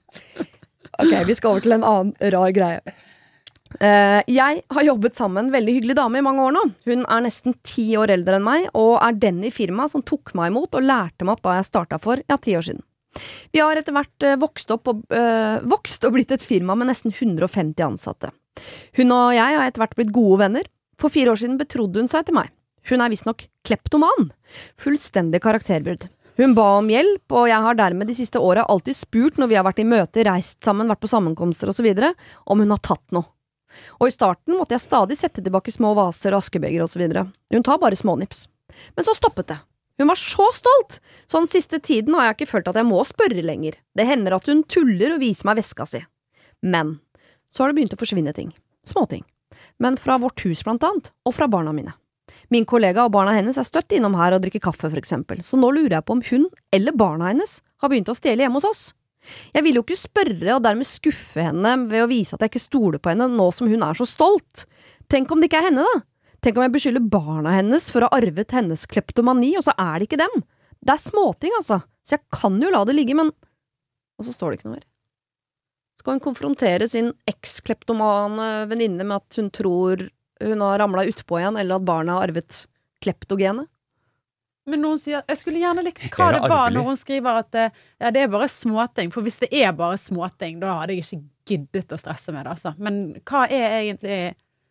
Ok, vi skal over til en annen rar greie. Eh, jeg har jobbet sammen med en veldig hyggelig dame i mange år nå. Hun er nesten ti år eldre enn meg, og er den i firmaet som tok meg imot og lærte meg opp da jeg startet for ja, ti år siden. Vi har etter hvert eh, vokst opp og, eh, vokst og blitt et firma med nesten hundre og femti ansatte. Hun og jeg har etter hvert blitt gode venner. For fire år siden betrodde hun seg til meg. Hun er visstnok kleptoman. Fullstendig karakterbrudd. Hun ba om hjelp, og jeg har dermed de siste årene alltid spurt når vi har vært i møte, reist sammen, vært på sammenkomster og så videre, om hun har tatt noe. Og i starten måtte jeg stadig sette tilbake små vaser og askebeger og så videre. Hun tar bare smånips. Men så stoppet det. Hun var så stolt! Så den siste tiden har jeg ikke følt at jeg må spørre lenger. Det hender at hun tuller og viser meg veska si. Men så har det begynt å forsvinne ting. Småting. Men fra vårt hus blant annet, og fra barna mine. Min kollega og barna hennes er støtt innom her og drikker kaffe for eksempel, så nå lurer jeg på om hun, eller barna hennes, har begynt å stjele hjemme hos oss. Jeg vil jo ikke spørre og dermed skuffe henne ved å vise at jeg ikke stoler på henne nå som hun er så stolt. Tenk om det ikke er henne da? Tenk om jeg beskylder barna hennes for å ha arvet hennes kleptomani, og så er det ikke dem. Det er småting altså, så jeg kan jo la det ligge, men… Og så står det ikke noe mer. Skal hun konfrontere sin eks-kleptomane venninne med at hun tror hun har ramlet utpå igjen, eller at barna har arvet kleptogene? Men noen sier, jeg skulle gjerne likt hva Er det det var arvelig? når hun skriver at eh, ja, det er bare småting, for hvis det er bare småting, da hadde jeg ikke giddet å stresse med det, altså. Men hva er egentlig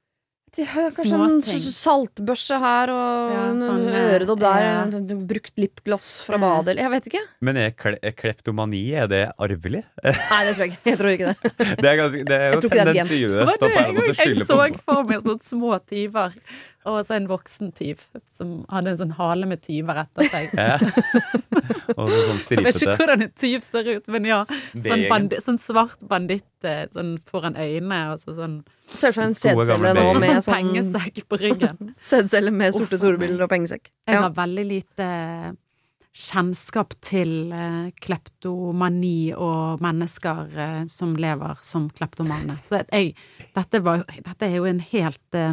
Ja, kanskje en Småting. saltbørse her og Ja, en sånn, øredobb der, ja. en brukt lipgloss fra Ja. badet, eller jeg vet ikke. Men er, kle er kleptomani, er det arvelig? Nei, det tror jeg ikke. Jeg tror ikke det. Det er, ganske, det er Jeg jo tror ikke det er et gen. tendensiøst å på en måte Jeg skylde så på for meg sånne små tyver, og så en voksen tyv som hadde en sånn hale med tyver etter seg. Ja. Og så sånn Jeg vet ikke stripete. hvordan en tyv ser ut, men ja. Sånn, Begen. bandi sånn svart banditt sånn foran øynene, og så sånn, Ser ut som en Gode, gamle sædcelle nå Begen. med sånn sånn pengesekk på ryggen. sædcelle med sorte Uff, faen solbriller og pengesekk. Jeg Ja. har veldig lite kjennskap til eh, kleptomani og mennesker eh, som lever som kleptomane. Så at jeg, dette, var, dette er jo en helt eh,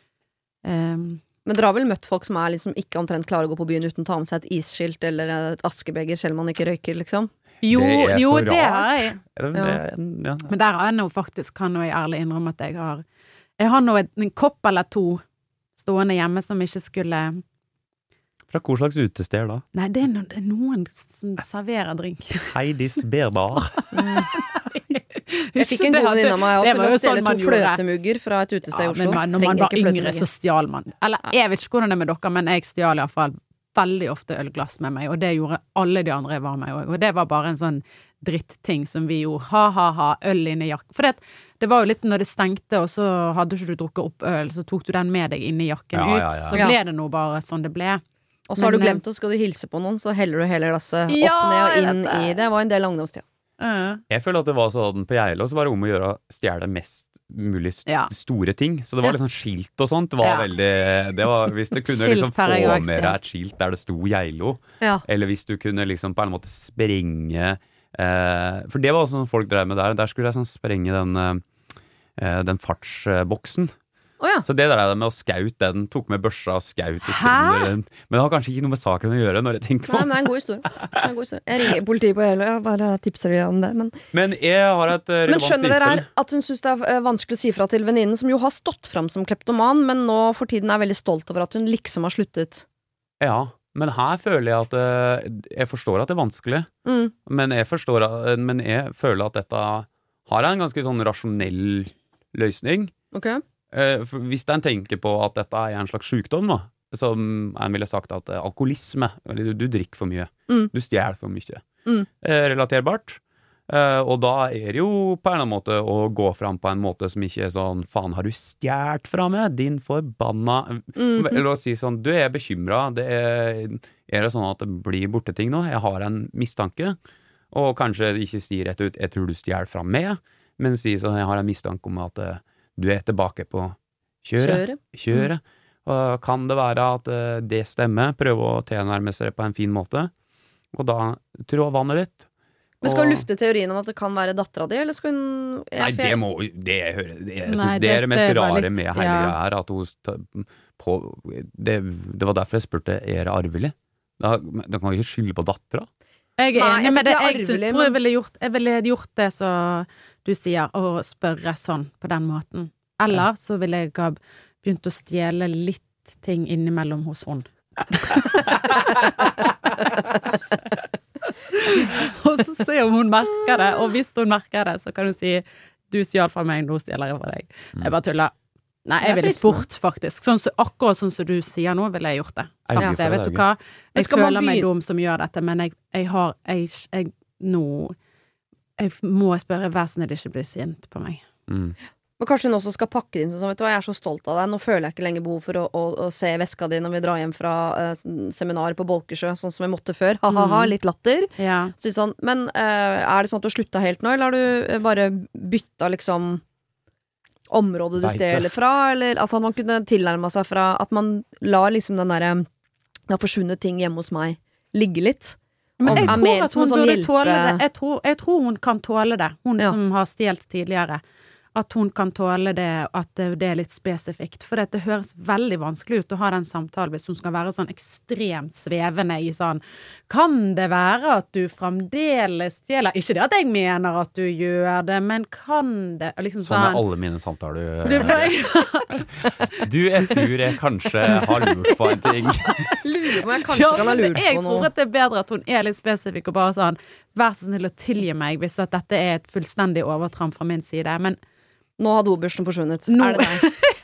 um, Men dere har vel møtt folk som er liksom ikke omtrent klarer å gå på byen uten å ta med seg et isskilt eller et askebeger selv om man ikke røyker, liksom? Jo, Det er jo så det rart. har jeg. Det, det, ja. Men der har jeg nå faktisk, kan nå jeg ærlig innrømme at jeg har Jeg har nå et, en kopp eller to stående hjemme som ikke skulle Fra hvor slags utested da? Nei, det er, no, det er noen som serverer drink. Heidis Berbar. Jeg fikk en Det god hadde- venninne av meg det til var å jo stjele sånn man to gjorde. fløtemugger fra et utested i Ja, Oslo. men man, når man Trenger var ikke yngre, fløtemugger. så stjal man. Eller jeg vet ikke hvordan det er med dere, men jeg stjal i hvert fall veldig ofte ølglass med meg, og det gjorde alle de andre jeg var med òg. Og det var bare en sånn dritting som vi gjorde. Ha-ha-ha, øl inni jakken. For det, det var jo litt når det stengte, og så hadde ikke du drukket opp øl, så tok du den med deg inni jakken Ja, ut. ja, ja. Så Ja. ble det nå bare sånn det ble. Og så har du Men, glemt, og skal du hilse på noen, så heller du hele glasset opp Ja, ned og jeg inn vet i det. det. var en del av ungdomstida. Uh, Jeg føler at det var sånn på Geilo, så var det om å gjøre å stjele mest mulig st Ja. store ting. Så det var Ja. litt sånn skilt og sånt. Det var Ja. veldig det var, Hvis du kunne Skilt liksom har jeg få også med deg stjålet. et skilt der det sto Geilo, Ja. eller hvis du kunne liksom på en måte sprenge eh, For det var også sånn folk drev med der. Der skulle jeg sånn sprenge den, eh, den fartsboksen. Å ja. Så det der er det med å skaut den, tok med børsa og skaut i Hæ? sønder den. Men det har kanskje ikke noe med saken å gjøre, når jeg tenker på Nei, det. men det er en god historie. Det er en god historie. Jeg ringer politiet på Geilo, jeg bare tipser dere om det. Men, Men jeg har et eh, men relevant skjønner dere innspill. her at hun syns det er eh, vanskelig å si fra til venninnen, som jo har stått fram som kleptoman, men nå for tiden er veldig stolt over at hun liksom har sluttet. Ja, men her føler jeg at eh, Jeg forstår at det er vanskelig, Mm. men jeg, forstår, at- men jeg føler at dette har en ganske sånn rasjonell løsning. Ok? Eh, for hvis en tenker på at dette er en slags sykdom, da, som en ville sagt at eh, alkoholisme, eller du, du drikker for mye, Mm. du stjeler for mye, Mm. eh, relaterbart. Eh, og da er det jo på en eller annen måte å gå fram på en måte som ikke er sånn faen, har du stjålet fra meg, din forbanna Mhm. Eller å si sånn, du er bekymra, det er, er det sånn at det blir borte ting nå, jeg har en mistanke, og kanskje ikke si rett ut, jeg tror du stjeler fra meg, men si sånn, jeg har en mistanke om at eh, du er tilbake på kjøret. Kjøre. Kjøret. Og kan det være at eh, det stemmer, prøve å tilnærme seg det på en fin måte, og da trå vannet litt. Men skal hun Og- lufte teorien om at det kan være dattera di, eller skal hun ja, Nei, for jeg- det må det jeg hører Det, jeg synes Nei, det er det mest dette var rare litt- med hele ja. greia her, at hun sta- på, det, det var derfor jeg spurte, er det arvelig? Da, da kan man ikke skylde på dattera. Jeg er Nei, enig jeg med det. tror Jeg det er syns, arvelig, tror jeg men- ville gjort Jeg ville gjort det som du sier, å spørre sånn på den måten. Eller så ville jeg ha begynt å stjele litt ting innimellom hos hun. Og så se om hun merker det, og hvis hun merker det, så kan hun si du stjal fra meg, nå stjeler jeg fra deg. Jeg bare tuller. Nei, Det er jeg ville fristende. spurt, faktisk. Sånn, så, akkurat sånn som du sier nå, ville jeg gjort det. Jeg Sagt liker det, det, vet du Hauge. hva? Men Jeg skal man føler meg begyn- dum som gjør dette, men jeg, jeg har jeg, jeg, Nå Jeg må spørre, vær snill ikke bli sint på meg. Mm. Men kanskje hun også skal pakke det inn sånn, vet du hva, jeg er så stolt av deg, nå føler jeg ikke lenger behov for å, å, å se veska di når vi drar hjem fra eh, seminar på Bolkesjø, sånn som jeg måtte før. Ha-ha-ha, Mm. litt latter. Ja. Så sånn, men eh, er det sånn at du har slutta helt nå, eller har du eh, bare bytta liksom området du Beite. stjeler fra, eller altså at man kunne tilnærma seg fra at man lar liksom den derre det har forsvunnet ting hjemme hos meg ligge litt. Men Og jeg er tror mer at som en hun sånn burde hjelpe- tåle det. Jeg tror, jeg tror hun kan tåle det, hun Ja. som har stjålet tidligere. At hun kan tåle det, at det, det er litt spesifikt. For det, det høres veldig vanskelig ut å ha den samtalen hvis hun skal være sånn ekstremt svevende i sånn kan det være at du fremdeles stjeler? Ikke det at jeg mener at du gjør det, men kan det liksom Sånn er sånn alle mine samtaler. Det ble- Du, jeg tror jeg kanskje har lurt på en ting. Lurer på om jeg kanskje Ja, kan ha men lurt jeg på tror noe. at det er bedre at hun er litt spesifikk og bare sånn vær så snill å tilgi meg hvis at dette er et fullstendig overtramp fra min side. Men Nå har dobørsten forsvunnet. Nå- Er det deg?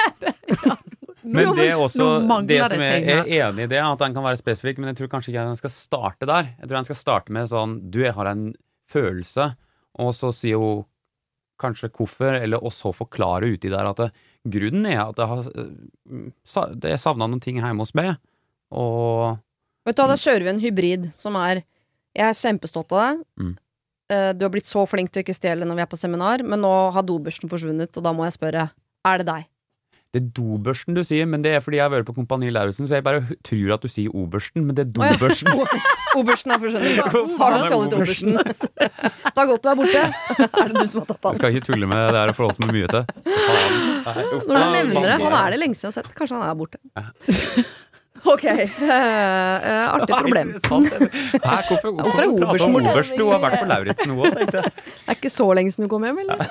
Men det er også, nå mangler det som det jeg ting her. er enig i det, at den kan være spesifik, men jeg tror kanskje ikke den skal starte der. Jeg tror den skal starte med sånn, du, jeg har en følelse, og så sier hun kanskje hvorfor, eller og så forklare uti der at det, grunnen er at det har, det er savnet noen ting hjemme hos meg, og... Vet du hva, da kjører vi en hybrid som er, jeg er kjempestolt av deg, Mm. Eh, du har blitt så flink til å ikke stjele når vi er på seminar, men nå har dobørsten forsvunnet, og da må jeg spørre, er det deg? Det er dobørsten du sier, men det er fordi jeg har vært på Kompani Lauritzen, så jeg bare h- tror at du sier obersten, men det er dobørsten. Obersten har forsvunnet. Har du stjålet obersten? Det har gått du er borte. Er det du som har tatt Jeg han? skal ikke tulle med det der og forholde meg mye til. Faen. Nei, uff, Når du da, nevner det, mange- han er det lengste jeg har sett. Kanskje han er borte. Ok, eh, eh, artig problem. Nei, sant, det. Hæ, hvorfor, Hvorfor er prate obersten om borte? obersten? Du har vært på Lauritzen nå, tenkte jeg. Det er ikke så lenge siden du kom hjem, eller?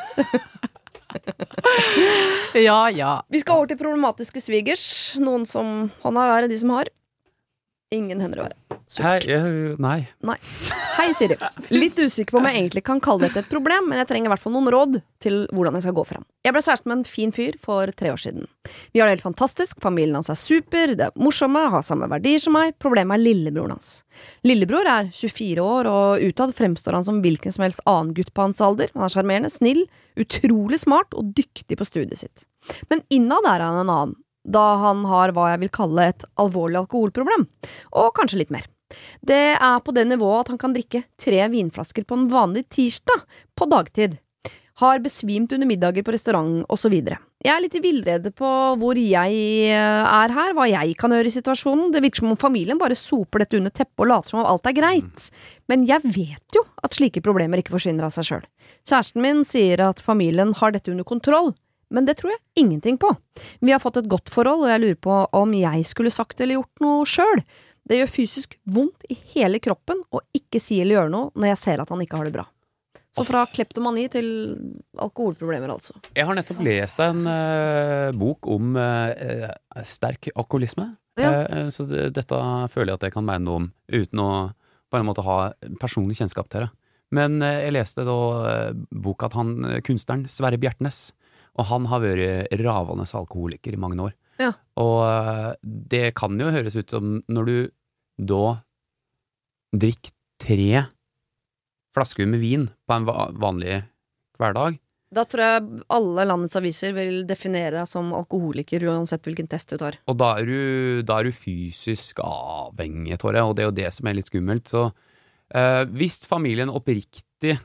Ja, ja. Vi skal over til problematiske svigers. Noen som han har vært, de som har. Ingen hender å være. Hei, jeg, nei. Hei, Siri. Litt usikker på om jeg egentlig kan kalle dette et problem, men jeg trenger i hvert fall noen råd til hvordan jeg skal gå frem. Jeg ble kjæreste med en fin fyr for tre år siden. Vi har det helt fantastisk, familien hans er super, det er morsomme, har samme verdier som meg. Problemet er lillebroren hans. Lillebror er tjuefire år, og utad fremstår han som hvilken som helst annen gutt på hans alder. Han er sjarmerende, snill, utrolig smart og dyktig på studiet sitt. Men innad er han en annen, da han har hva jeg vil kalle et alvorlig alkoholproblem, og kanskje litt mer. Det er på det nivået at han kan drikke tre vinflasker på en vanlig tirsdag på dagtid. Har besvimt under middager på restaurant og så videre. Jeg er litt i villrede på hvor jeg er her, hva jeg kan gjøre i situasjonen. Det virker som om familien bare soper dette under teppet og later som om alt er greit. Men jeg vet jo at slike problemer ikke forsvinner av seg selv. Kjæresten min sier at familien har dette under kontroll, men det tror jeg ingenting på. Vi har fått et godt forhold, og jeg lurer på om jeg skulle sagt eller gjort noe selv. Det gjør fysisk vondt i hele kroppen å ikke si eller gjøre noe når jeg ser at han ikke har det bra. Så fra kleptomani til alkoholproblemer, altså. Jeg har nettopp lest en uh, bok om uh, sterk alkoholisme. Ja. Uh, så det, dette føler jeg at jeg kan mene noe om, uten å på en måte ha personlig kjennskap til det. Men uh, jeg leste da uh, boka at han, kunstneren Sverre Bjertnæs, og han har vært ravende alkoholiker i mange år. Ja. Og uh, det kan jo høres ut som når du da drikker tre flasker med vin på en va- vanlig hverdag. Da tror jeg alle landets aviser vil definere deg som alkoholiker uansett hvilken test du tar. Og da er du, da er du fysisk avhengig, Tore, og det er jo det som er litt skummelt. Så eh, hvis familien oppriktig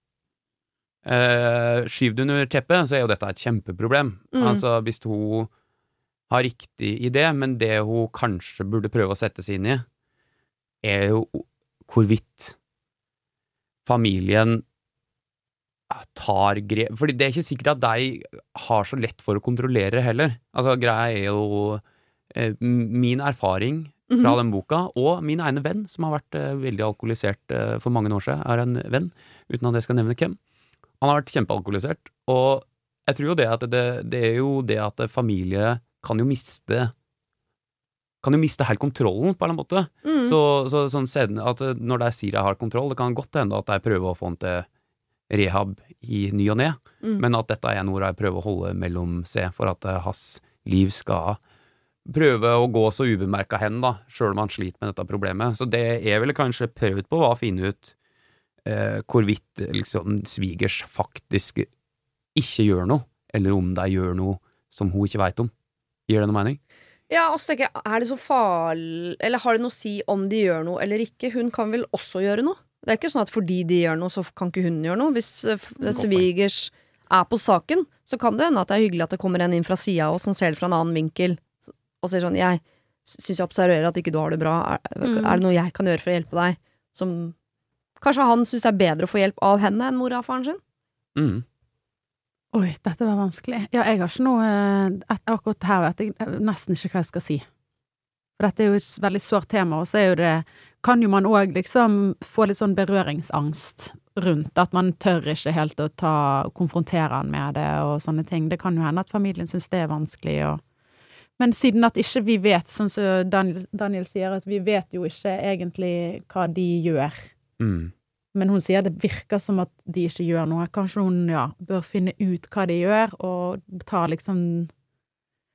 eh, skyver det under teppet, så er jo dette et kjempeproblem. Mm. Altså, hvis hun har riktig idé, men det hun kanskje burde prøve å sette seg inn i, er jo hvorvidt familien tar grep, fordi det er ikke sikkert at de har så lett for å kontrollere heller. Altså, greia er jo eh, min erfaring fra Mhm. den boka, og min ene venn, som har vært eh, veldig alkoholisert eh, for mange år siden, er en venn, uten at jeg skal nevne hvem. Han har vært kjempealkoholisert, og jeg tror jo det at det, det er jo det at familie kan jo miste kan jo miste helt kontrollen på en måte. Mm. Så, så sånn siden at når de sier de har kontroll, det kan godt hende at de prøver å få den til rehab i ny og ne, Mm. men at dette er noe de prøver å holde mellom seg for at eh, hans liv skal prøve å gå så ubemerket hen da, selv om han sliter med dette problemet. Så det jeg ville kanskje prøvd på var å finne ut eh, hvorvidt liksom, svigers faktisk ikke gjør noe, eller om de gjør noe som hun ikke vet om. Gir det noe mening? Ja, og så tenker jeg, er det så farlig, eller har det noe å si om de gjør noe eller ikke? Hun kan vel også gjøre noe? Det er ikke sånn at fordi de gjør noe, så kan ikke hun gjøre noe. Hvis eh, f- Godt svigers er på saken, så kan det hende at det er hyggelig at det kommer en inn fra siden av oss som ser det fra en annen vinkel, s- og sier sånn, jeg syns jeg observerer at ikke du har det bra, er, Mm. er det noe jeg kan gjøre for å hjelpe deg? Som, kanskje han synes det er bedre å få hjelp av henne enn mora og faren sin? Mm. Oi, dette var vanskelig. Ja, jeg har ikke noe eh, et, akkurat her vet jeg eh, nesten ikke hva jeg skal si. For dette er jo et s- veldig sårt tema, og så er jo det kan jo man òg liksom få litt sånn berøringsangst rundt, at man tør ikke helt å ta, konfrontere han med det og sånne ting. Det kan jo hende at familien synes det er vanskelig, og men siden at ikke vi vet, sånn som Daniel, Daniel sier, at vi vet jo ikke egentlig hva de gjør. Mm. Men hun sier det virker som at de ikke gjør noe. Kanskje hun, ja, bør finne ut hva de gjør, og ta liksom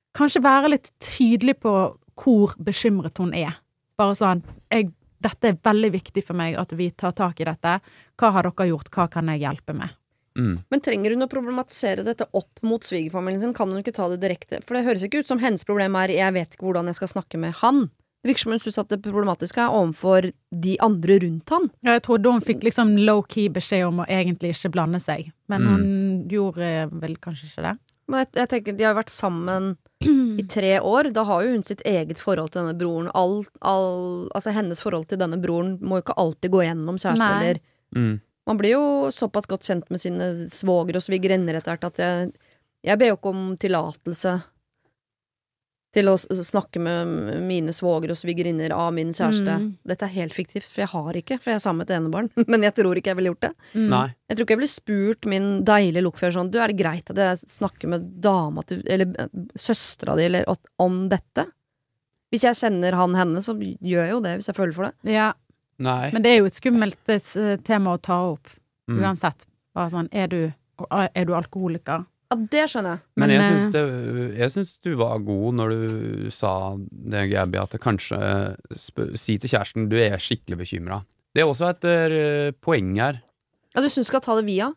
kanskje være litt tydelig på hvor bekymret hun er. Bare sånn, jeg, dette er veldig viktig for meg at vi tar tak i dette. Hva har dere gjort? Hva kan jeg hjelpe med? Mm. Men trenger hun å problematisere dette opp mot svigerfamilien sin? Kan hun ikke ta det direkte? For det høres ikke ut som hennes problem er jeg vet ikke hvordan jeg skal snakke med han. Det virker som hun synes at det problematiske er overfor de andre rundt han. Ja, jeg trodde hun fikk liksom low-key beskjed om å egentlig ikke blande seg. Men Mm. hun gjorde vel kanskje ikke det. Men jeg, jeg tenker de har vært sammen i tre år. Da har jo hun sitt eget forhold til denne broren. All, all, altså hennes forhold til denne broren må jo ikke alltid gå gjennom kjæresten Nei. eller Mm. Man blir jo såpass godt kjent med sine svoger og svigerinner etter hvert at jeg, jeg ber jo ikke om tillatelse til å s- snakke med mine svoger og svigerinner av min kjæreste. Mm. Dette er helt fiktivt, for jeg har ikke, for jeg er sammen med et enebarn. Men jeg tror ikke jeg ville gjort det. Mm. Nei. Jeg tror ikke jeg ville spurt min deilige lokfører sånn, du, er det greit at jeg snakker med dama til, eller eh, søstera di, eller at- om dette? Hvis jeg kjenner han henne, så gjør jeg jo det, hvis jeg føler for det. Ja, Nei. men det er jo et skummelt eh, tema å ta opp, Mm. uansett. Bare sånn, er du, er du alkoholiker? Ja, det skjønner jeg. Men Men, jeg eh, syns, det, jeg syns du var god når du sa det, Gabby, at det kanskje sp si til kjæresten du er skikkelig bekymra. Det er også et uh, poeng her. Ja, du syns du skal ta det via?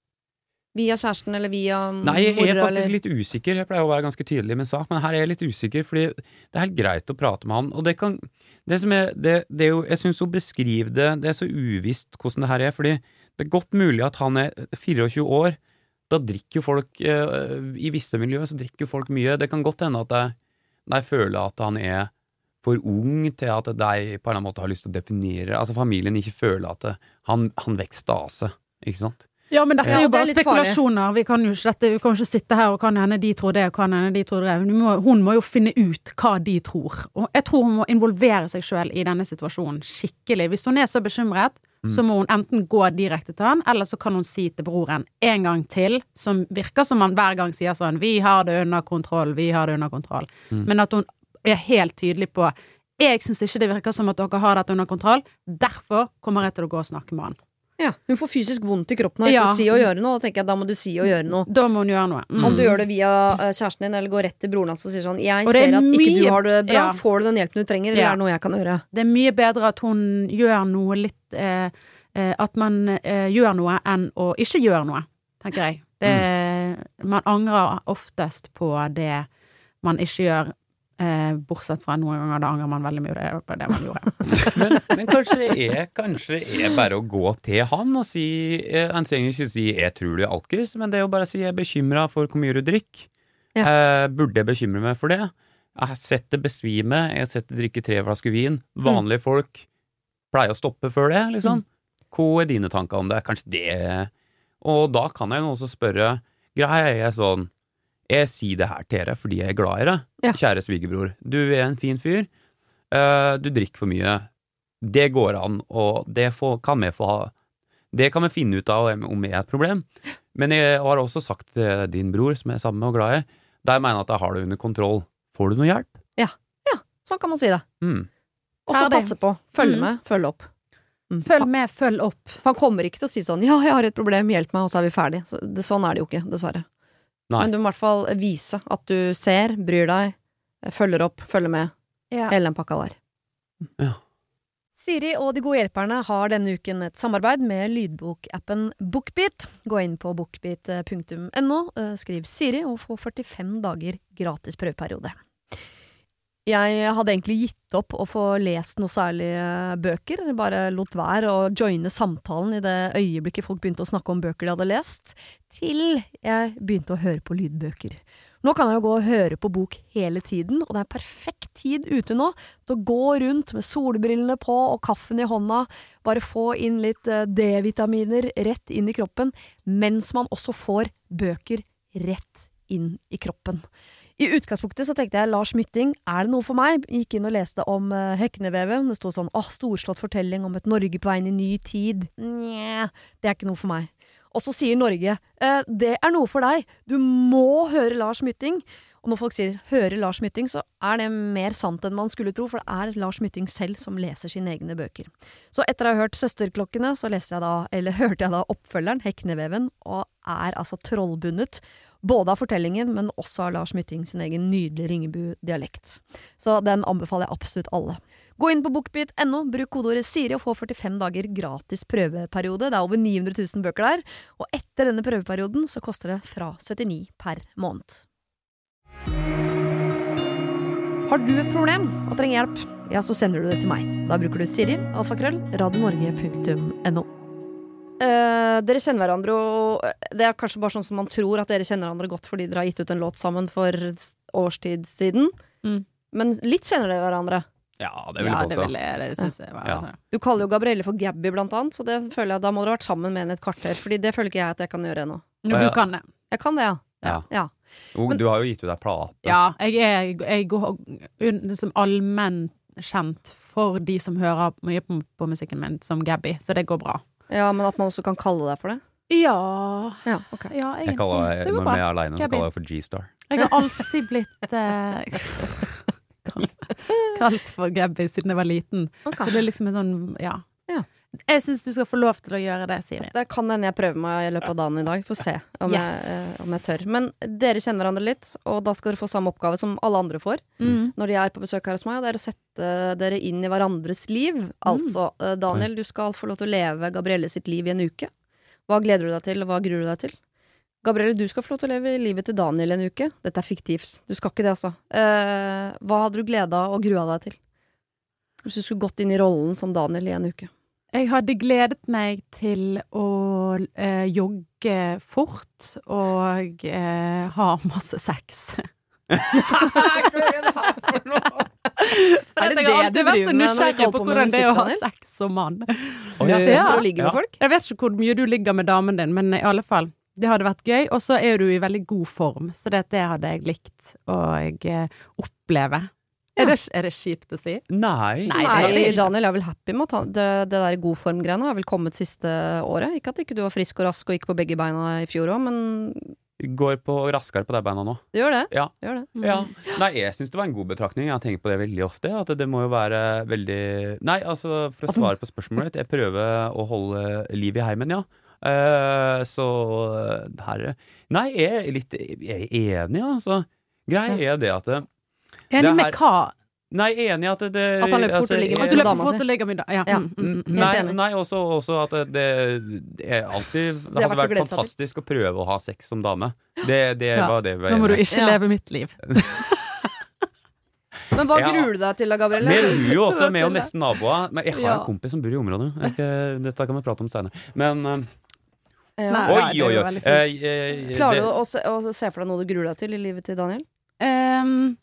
Via kjæresten, eller via Nei, jeg er mora, faktisk eller? litt usikker. Jeg pleier å være ganske tydelig med sak, men her er jeg litt usikker, fordi det er helt greit å prate med han. Og det kan Det som er det, det er jo Jeg syns hun beskriver det Det er så uvisst hvordan det her er, fordi det er godt mulig at han er tjuefire år. Da drikker jo folk eh, I visse miljøer så drikker jo folk mye. Det kan godt hende at de, de føler at han er for ung til at de på en eller annen måte har lyst til å definere. Altså familien ikke føler at det, han, han vekk stase, ikke sant? Ja, men dette Ja, er jo det er bare litt farlig. spekulasjoner. Vi kan jo ikke, dette, vi kan jo ikke sitte her og kan hende de tror det, og kan hende de tror det. Hun må, hun må jo finne ut hva de tror. Og jeg tror hun må involvere seg selv i denne situasjonen skikkelig. Hvis hun er så bekymret, så må hun enten gå direkte til han, eller så kan hun si til broren en gang til, som virker som han hver gang sier sånn, vi har det under kontroll, vi har det under kontroll. Mm. Men at hun er helt tydelig på, jeg synes ikke det virker som at dere har dette under kontroll, derfor kommer jeg til å gå og snakke med han. Ja, hun får fysisk vondt i kroppen av ikke Ja. å si og gjøre noe. Da tenker jeg, da må du si og gjøre noe. Da må hun gjøre noe. Mm. Om du gjør det via eh, kjæresten din, eller går rett til broren hans og sier sånn jeg Og det er ser at ikke du mye- har det bra, ja. får du den hjelpen du trenger, eller Ja. er det noe jeg kan gjøre? Det er mye bedre at hun gjør noe litt eh, eh, At man eh, gjør noe enn å ikke gjøre noe, tenker jeg. Det, Man angrer oftest på det man ikke gjør, eh, bortsett fra noen ganger da angrer man veldig mye på det man gjorde. Men, men kanskje det er Kanskje det er bare å gå til han og si eh, Han trenger ikke si 'jeg tror du er alkis', men det er jo bare å si 'jeg er bekymra for hvor mye du drikker'. Ja. Eh, burde jeg bekymre meg for det? Jeg har sett det besvime, jeg har sett det drikke tre flasker vin. Vanlige folk pleier å stoppe før det, liksom. Hva er dine tanker om det? Kanskje det Og da kan jeg jo også spørre Greia er sånn Jeg sier det her til dere fordi jeg er glad i deg, Ja. kjære svigerbror. Du er en fin fyr. Eh, du drikker for mye. Det går an, og det får, kan vi få ha. Det kan vi finne ut av om det er et problem. Men jeg har også sagt til din bror, som jeg er sammen med og glad i, der mener jeg at jeg har det under kontroll. Får du noe hjelp? Sånn kan man si det. Mm. Og så Ferdig. passe på. Følge Mm. med, følge opp. Mm. Følg med, følg opp. Han kommer ikke til å si sånn ja, jeg har et problem, hjelp meg, og så er vi ferdig. Så det, sånn er det jo ikke, dessverre. Nei. Men du må i hvert fall vise at du ser, bryr deg, følger opp, følger med. Ja. Hele den pakka der. Ja. Siri og De gode hjelperne har denne uken et samarbeid med lydbokappen Bookbeat. Gå inn på bookbeat punktum no, skriv Siri og få førtifem dager gratis prøveperiode. Jeg hadde egentlig gitt opp å få lest noe særlig bøker, bare lot være å joine samtalen i det øyeblikket folk begynte å snakke om bøker de hadde lest, til jeg begynte å høre på lydbøker. Nå kan jeg jo gå og høre på bok hele tiden, og det er perfekt tid ute nå til å gå rundt med solbrillene på og kaffen i hånda, bare få inn litt eh, D-vitaminer rett inn i kroppen, mens man også får bøker rett inn i kroppen. I utgangspunktet så tenkte jeg Lars Mytting, er det noe for meg? Gikk inn og leste om uh, Heknevevet, det stod sånn, åh, storslått fortelling om et Norge på vei inn i ny tid. Nja, det er ikke noe for meg. Og så sier Norge, eh, det er noe for deg, du må høre Lars Mytting. Og når folk sier 'hører Lars Mytting', så er det mer sant enn man skulle tro, for det er Lars Mytting selv som leser sine egne bøker. Så etter å ha hørt Søsterklokkene, så leste jeg da, eller hørte jeg da oppfølgeren, 'Hekneveven', og er altså trollbundet, både av fortellingen, men også av Lars Mytting sin egen nydelige Ringebu-dialekt. Så den anbefaler jeg absolutt alle. Gå inn på bookbeat punktum no, bruk kodeordet Siri og få førtifem dager gratis prøveperiode. Det er over ni hundre tusen bøker der, og etter denne prøveperioden så koster det fra syttini per måned. Har du et problem og trenger hjelp, ja, så sender du det til meg. Da bruker du Siri, alfakrøll, radionorge punktum no. Uh, dere kjenner hverandre, og det er kanskje bare sånn som man tror at dere kjenner hverandre godt fordi dere har gitt ut en låt sammen for årstid siden. Mm. Men litt kjenner dere hverandre. Ja, det vil jeg ja, påstå. Det, vil jeg, det synes jeg var, ja. Du kaller jo Gabrielle for Gabby blant annet, så det føler jeg, da må dere ha vært sammen med henne et kvarter, fordi det føler ikke jeg at jeg kan gjøre ennå. Jo, du kan det. Jeg kan det, ja. Ja. ja. Jo, Men, du har jo gitt ut deg plate. Ja, jeg er, jeg går som allmenn kjent for de som hører mye på, på musikken min som Gabby, så det går bra. Ja, men at man også kan kalle deg for det? Ja, ja, okay. ja jeg kaller det, når vi er alene, så kaller jeg for G-Star. Jeg har alltid blitt eh, kalt for Gabby siden jeg var liten. Okay. Så det er liksom en sånn, ja. ja. Jeg synes du skal få lov til å gjøre det, Siri. Det kan hende jeg prøver meg i løpet av dagen i dag. Få se om, yes. jeg, eh, om jeg tør. Men dere kjenner hverandre litt, og da skal dere få samme oppgave som alle andre får mm. når de er på besøk her hos meg, og det er å sette dere inn i hverandres liv. Mm. Altså, Daniel, du skal få lov til å leve Gabrielle sitt liv i en uke. Hva gleder du deg til, og hva gruer du deg til? Gabrielle, du skal få lov til å leve livet til Daniel en uke. Dette er fiktivt. Du skal ikke det, altså. Eh, hva hadde du gleda og grua deg til? Hvis du skulle gått inn i rollen som Daniel i en uke. Jeg hadde gledet meg til å eh, jogge fort og eh, ha masse sex. Hva er det her for noe? Er det det du driver med når du kaller på hvordan det er å ha sex som mann? Oh, ja. Ja. Du ligger med folk? Jeg vet ikke hvor mye du ligger med damen din, men i alle fall, det hadde vært gøy. Og så er du i veldig god form, så det, det hadde jeg likt å jeg, oppleve. Ja. Er, det, er det kjipt å si? Nei. Nei, Nei det er Daniel er vel happy med at han, det, det der god form-greiene har vel kommet siste året. Ikke at ikke du var frisk og rask og gikk på begge beina i fjor også, men går på raskere på de beina nå. Du gjør det? Ja. Gjør det. Mm. Ja. Nei, jeg synes det var en god betraktning. Jeg tenker på det veldig ofte. At det må jo være veldig... Nei, altså, for å svare på spørsmålet, jeg prøver å holde liv i heimen, ja. Uh, så her... Nei, jeg er litt jeg er enig, altså. Greia er det at det, enig med hva? Nei, enig at det... At han løper fort og ligger med altså, dama si. Ligger med da. Ja. Ja. Mm, mm, mm. Nei, nei også, også at det, det er alltid Det, det hadde vært fantastisk å prøve å ha sex som dame. Det, det ja. var det Nå må du ikke ja. leve mitt liv. Men hva ja. gruer du deg til da, Gabrielle? Vi er jo også med og nesten naboer. Men jeg har ja. en kompis som bor i området. Skal, dette kan vi prate om senere. Men... Ja. Nei, oi, oi, oi. Eh, eh, Klarer du å se, å se for deg noe du gruer deg til i livet til Daniel? Um,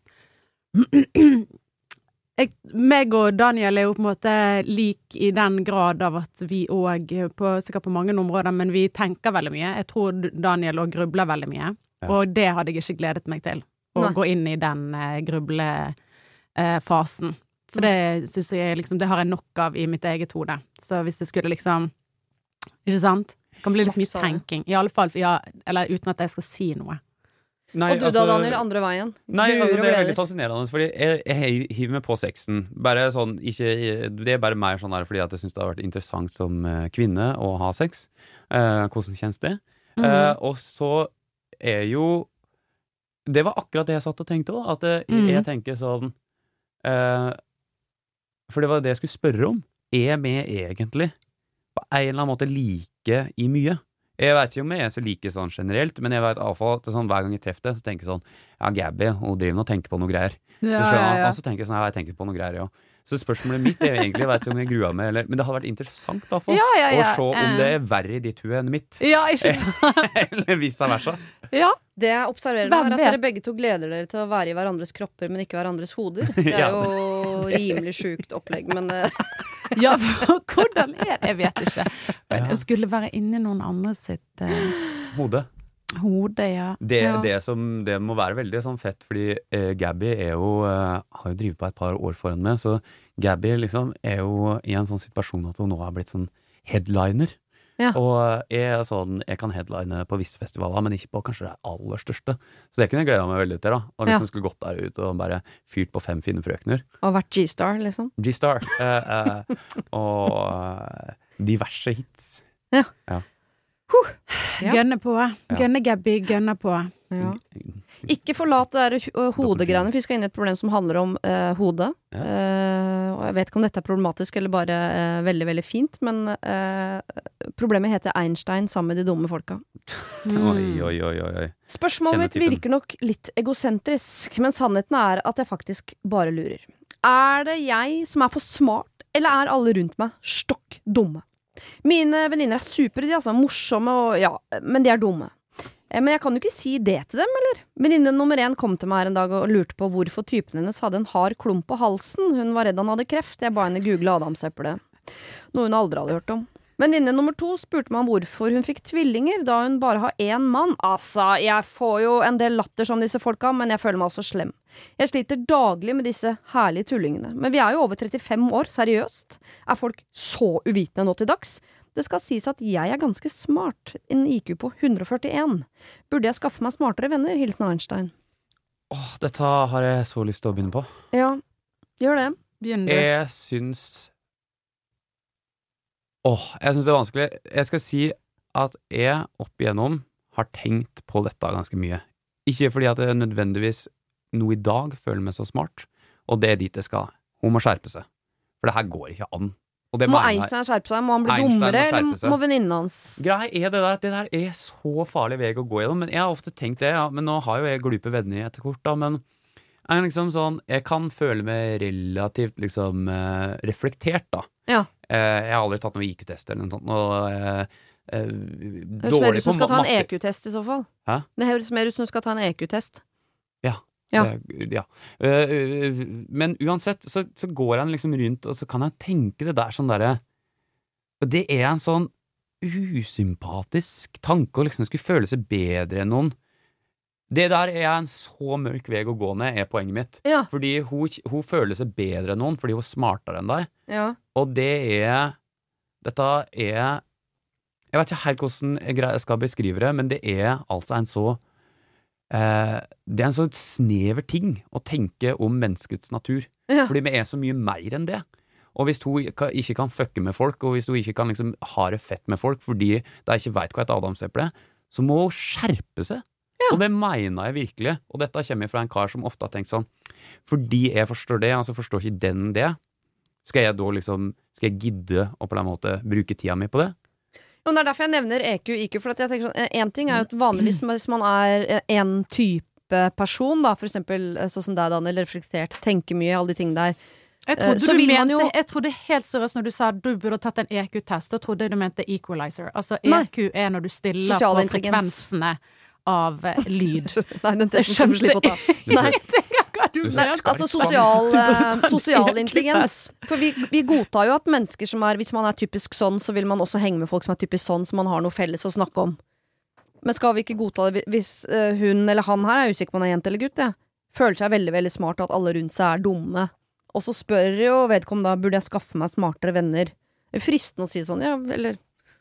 jeg, meg og Daniel er jo på en måte lik i den grad av at vi også, på, sikkert på mange områder, men vi tenker veldig mye. Jeg tror Daniel også grubler veldig mye. Ja. Og det hadde jeg ikke gledet meg til. Å Nei. gå inn i den uh, grublefasen. Uh, For det synes jeg liksom, det har jeg nok av i mitt eget hode. Så hvis det skulle liksom, ikke sant? Det kan bli litt mye tenking. I alle fall, ja, eller uten at jeg skal si noe. Nei, og du altså, da, Daniel, andre veien? Nei, altså, det er veldig fascinerende, fordi jeg, jeg hiver meg på sexen. Bare sånn, ikke, det er bare mer sånn her, fordi at jeg synes det har vært interessant som kvinne å ha sex. Eh, hvordan kjennes det? Mm-hmm. Eh, og så er jo, det var akkurat det jeg satt og tenkte også, at jeg, mm. jeg tenker sånn, eh, for det var det jeg skulle spørre om. Er vi egentlig på en eller annen måte like i mye? Jeg vet ikke om jeg er så like sånn generelt, men jeg vet i alle fall at sånn, hver gang jeg treffer det, så tenker jeg sånn, ja, Gabby, hun driver nå og tenker på noe greier. Ja, ja, ja. Og så tenker jeg sånn, ja, jeg tenker på noe greier, ja. Så spørsmålet mitt er egentlig, jeg vet ikke om jeg gruer meg, eller, men det hadde vært interessant da, for, ja, ja, ja. å se om det er verre i ditt hue enn mitt. Ja, ikke sant. Eller vice versa. Ja. Det jeg observerer nå er at dere begge to gleder dere til å være i hverandres kropper, men ikke hverandres hoder. Det er jo rimelig sjukt opplegg, men... Ja, for hvordan er det? Jeg vet ikke. Men å skulle være inne i noen andre sitt uh, hode. Hode, ja. Det, ja. Det, som, det må være veldig sånn fett, fordi uh, Gabby er jo, uh, har jo drivet på et par år foran meg, så Gabby liksom er jo i en sånn situasjon at hun nå har blitt sånn headliner. Ja. Og jeg er sånn, jeg kan headline på visse festivaler, men ikke på kanskje det aller største. Så det kunne jeg glede meg veldig til, da. Og liksom Ja. skulle gått der ut og bare fyrt på fem fine frøkner. Og vært G-star, liksom. G-Star. Eh, eh, og eh, diverse hits. Ja. Ja. Ja. Gønne på. Gønne Gabby, gønne på. Ja. Ikke forlat det der uh, hodegreiene, for vi skal inn i et problem som handler om uh, hodet. Ja. Uh, og jeg vet ikke om dette er problematisk eller bare uh, veldig, veldig fint, men uh, problemet heter Einstein sammen med de dumme folka. Oi, oi, oi, oi, oi. Spørsmålet mitt Kjennetypen. virker nok litt egosentrisk, men sannheten er at jeg faktisk bare lurer. Er det jeg som er for smart, eller er alle rundt meg stokk dumme? Mine venninner er supre, de er altså morsomme, og, ja, men de er dumme. Eh, Men jeg kan jo ikke si det til dem, eller? Venninne nummer én kom til meg her en dag og lurte på hvorfor typen hennes hadde en hard klump på halsen. Hun var redd han hadde kreft. Jeg ba henne google adamseple. Noe hun aldri hadde hørt om. Venninne nummer to spurte meg om hvorfor hun fikk tvillinger, da hun bare har én mann. Altså, jeg får jo en del latter som disse folka, men jeg føler meg også slem. Jeg sliter daglig med disse herlige tullingene. Men vi er jo over trettifem år, seriøst. Er folk så uvitende nå til dags? Det skal sies at jeg er ganske smart, en I Q på hundre og førtien. Burde jeg skaffe meg smartere venner? Hilsen Einstein. Åh, dette har jeg så lyst til å begynne på. Ja, gjør det. Begynn du. Jeg syns Åh, jeg syns det er vanskelig. Jeg skal si at jeg opp igjennom har tenkt på dette ganske mye. Ikke fordi at jeg nødvendigvis nå i dag føler meg så smart, og det er dit jeg skal. Hun må skjerpe seg. For det her går ikke an. Og det Må mener jeg- Einstein skjerpe seg? Må han bli Einstein må dummere, skjerpe eller seg. må venninnen hans? Greia er det der, det der er så farlig vei å gå gjennom, men jeg har ofte tenkt det, ja, men nå har jo jeg glupe venner etter kort da, men jeg er liksom sånn, jeg kan føle meg relativt liksom eh, reflektert da. Ja. Eh, jeg har aldri tatt noen I Q-test eller noe sånt, og eh, eh, Det høres mer dårlig ut som på du skal ta en matte. E Q-test i så fall. Hæ? Det høres mer ut som du skal ta en E Q-test. Ja. Det- ja. Eh, men uansett så, så går han liksom rundt, og så kan jeg tenke det der sånn derre, og det er en sånn usympatisk tanke å liksom skulle føle seg bedre enn noen. Det der er en så mørk vei å gå ned, er poenget mitt. Ja. Fordi hun, hun føler seg bedre enn noen, fordi hun er smartere enn deg. Ja. Og det er Dette er Jeg vet ikke helt hvordan jeg gre- skal beskrive det, men det er altså en så eh, Det er en sånn snever ting å tenke om menneskets natur. Ja. Fordi vi er så mye mer enn det. Og hvis hun ka- ikke kan fucke med folk, og hvis hun ikke kan liksom ha det fett med folk fordi de ikke vet hva et adamseple er, så må hun skjerpe seg. Og det mener jeg virkelig. Og dette kommer fra en kar som ofte har tenkt sånn, fordi jeg forstår det, altså forstår ikke den det, skal jeg da liksom, skal jeg gidde å på den måte bruke tida mi på det? Og det er derfor jeg nevner E Q, I Q, for at jeg tenker sånn, en ting er jo at vanligvis hvis man er en type person, da, for eksempel sånn som deg, Daniel, reflektert, tenker mye, alle de tingene der. Jeg Eh, trodde, så du vil man mente, jo- jeg trodde helt seriøst når du sa du burde tatt en E Q-test, da trodde jeg du mente equalizer. Altså Nei. E Q er når du stiller Sosial på intelligens. frekvensene av eh, lyd. Nei, den testen skal du slippe å ta. Nei, Hva du Du nei ser altså skarp. sosial, Du burde eh, ta en sosial E Q-test. intelligens. For vi, vi godtar jo at mennesker som er, hvis man er typisk sånn, så vil man også henge med folk som er typisk sånn, så man har noe felles å snakke om. Men skal vi ikke godta det hvis eh, hun eller han her, jeg er usikker på om han er jente eller gutt, ja, føler seg veldig, veldig smart, og at alle rundt seg er dumme. Og så spør jo vedkommende da, burde jeg skaffe meg smartere venner? Det er fristende å si sånn, ja, eller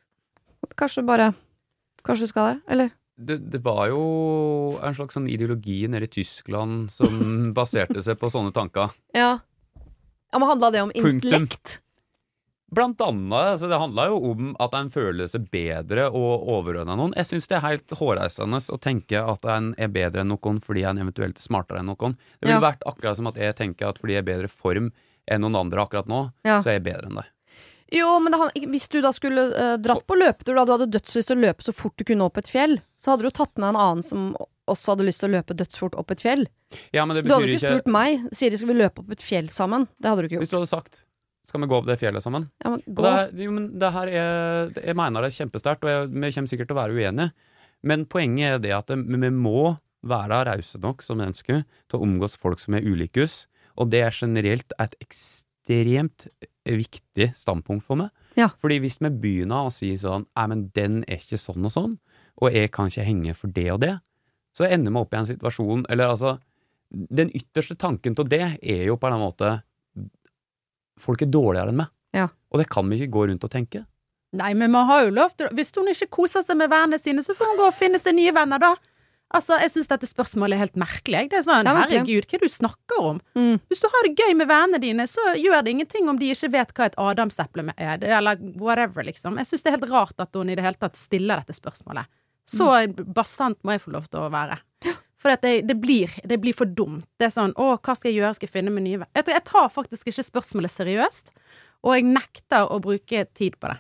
kanskje bare, kanskje du skal det, eller? Det, det var jo en slags sånn ideologi nede i Tyskland som baserte seg på sånne tanker. Ja. Ja, men handla det om Punktum. intellekt? Blant annet, altså det handla jo om at en føler seg bedre og overordna noen. Jeg syns det er helt hårreisende å tenke at en er bedre enn noen fordi en eventuelt er smartere enn noen. Det ville Ja. vært akkurat som at jeg tenker at fordi jeg er bedre form enn noen andre akkurat nå, Ja. så er jeg bedre enn deg. Jo, men det, han- hvis du da skulle eh, dratt på løpetur, da du hadde dødslyst til å løpe så fort du kunne opp et fjell, så hadde du tatt med en annen som også hadde lyst til å løpe dødsfort opp et fjell. Ja, men det Du hadde betyr ikke ikke spurt meg, Siri, skal vi løpe opp et fjell sammen? Det hadde du ikke Hvis gjort. du hadde sagt skal vi gå opp det fjellet sammen? Ja, men Og gå. det, er, jo, men det her er, det- jeg mener det er kjempesterkt, og jeg, vi kommer sikkert til å være uenige. Men poenget er det at det, vi må være rause nok som mennesker til å omgås folk som er ulike oss. Og det er generelt et ekstremt viktig standpunkt for meg. Ja. Fordi hvis vi begynner å si sånn, nei, men den er ikke sånn og sånn, og jeg kan ikke henge for det og det, så ender vi opp i en situasjon, eller altså, den ytterste tanken til det er jo på en måte, folk er dårligere enn meg. Ja. Og det kan vi ikke gå rundt og tenke. Nei, men man har jo lov til, hvis hun ikke koser seg med vennene sine, så får hun gå og finne seg nye venner da. Altså, jeg synes dette spørsmålet er helt merkelig. Det er sånn, ja, herregud, hva er det du snakker om? Mm. Hvis du har det gøy med vennene dine, så gjør det ingenting om de ikke vet hva et adamseple er, eller whatever, liksom. Jeg synes det er helt rart at hun i det hele tatt stiller dette spørsmålet. Så mm. bastant må jeg få lov til å være. For at det, det, blir, det blir for dumt. Det er sånn, å, hva skal jeg gjøre? Skal jeg finne meg nye venner? Jeg, jeg tar faktisk ikke spørsmålet seriøst, og jeg nekter å bruke tid på det.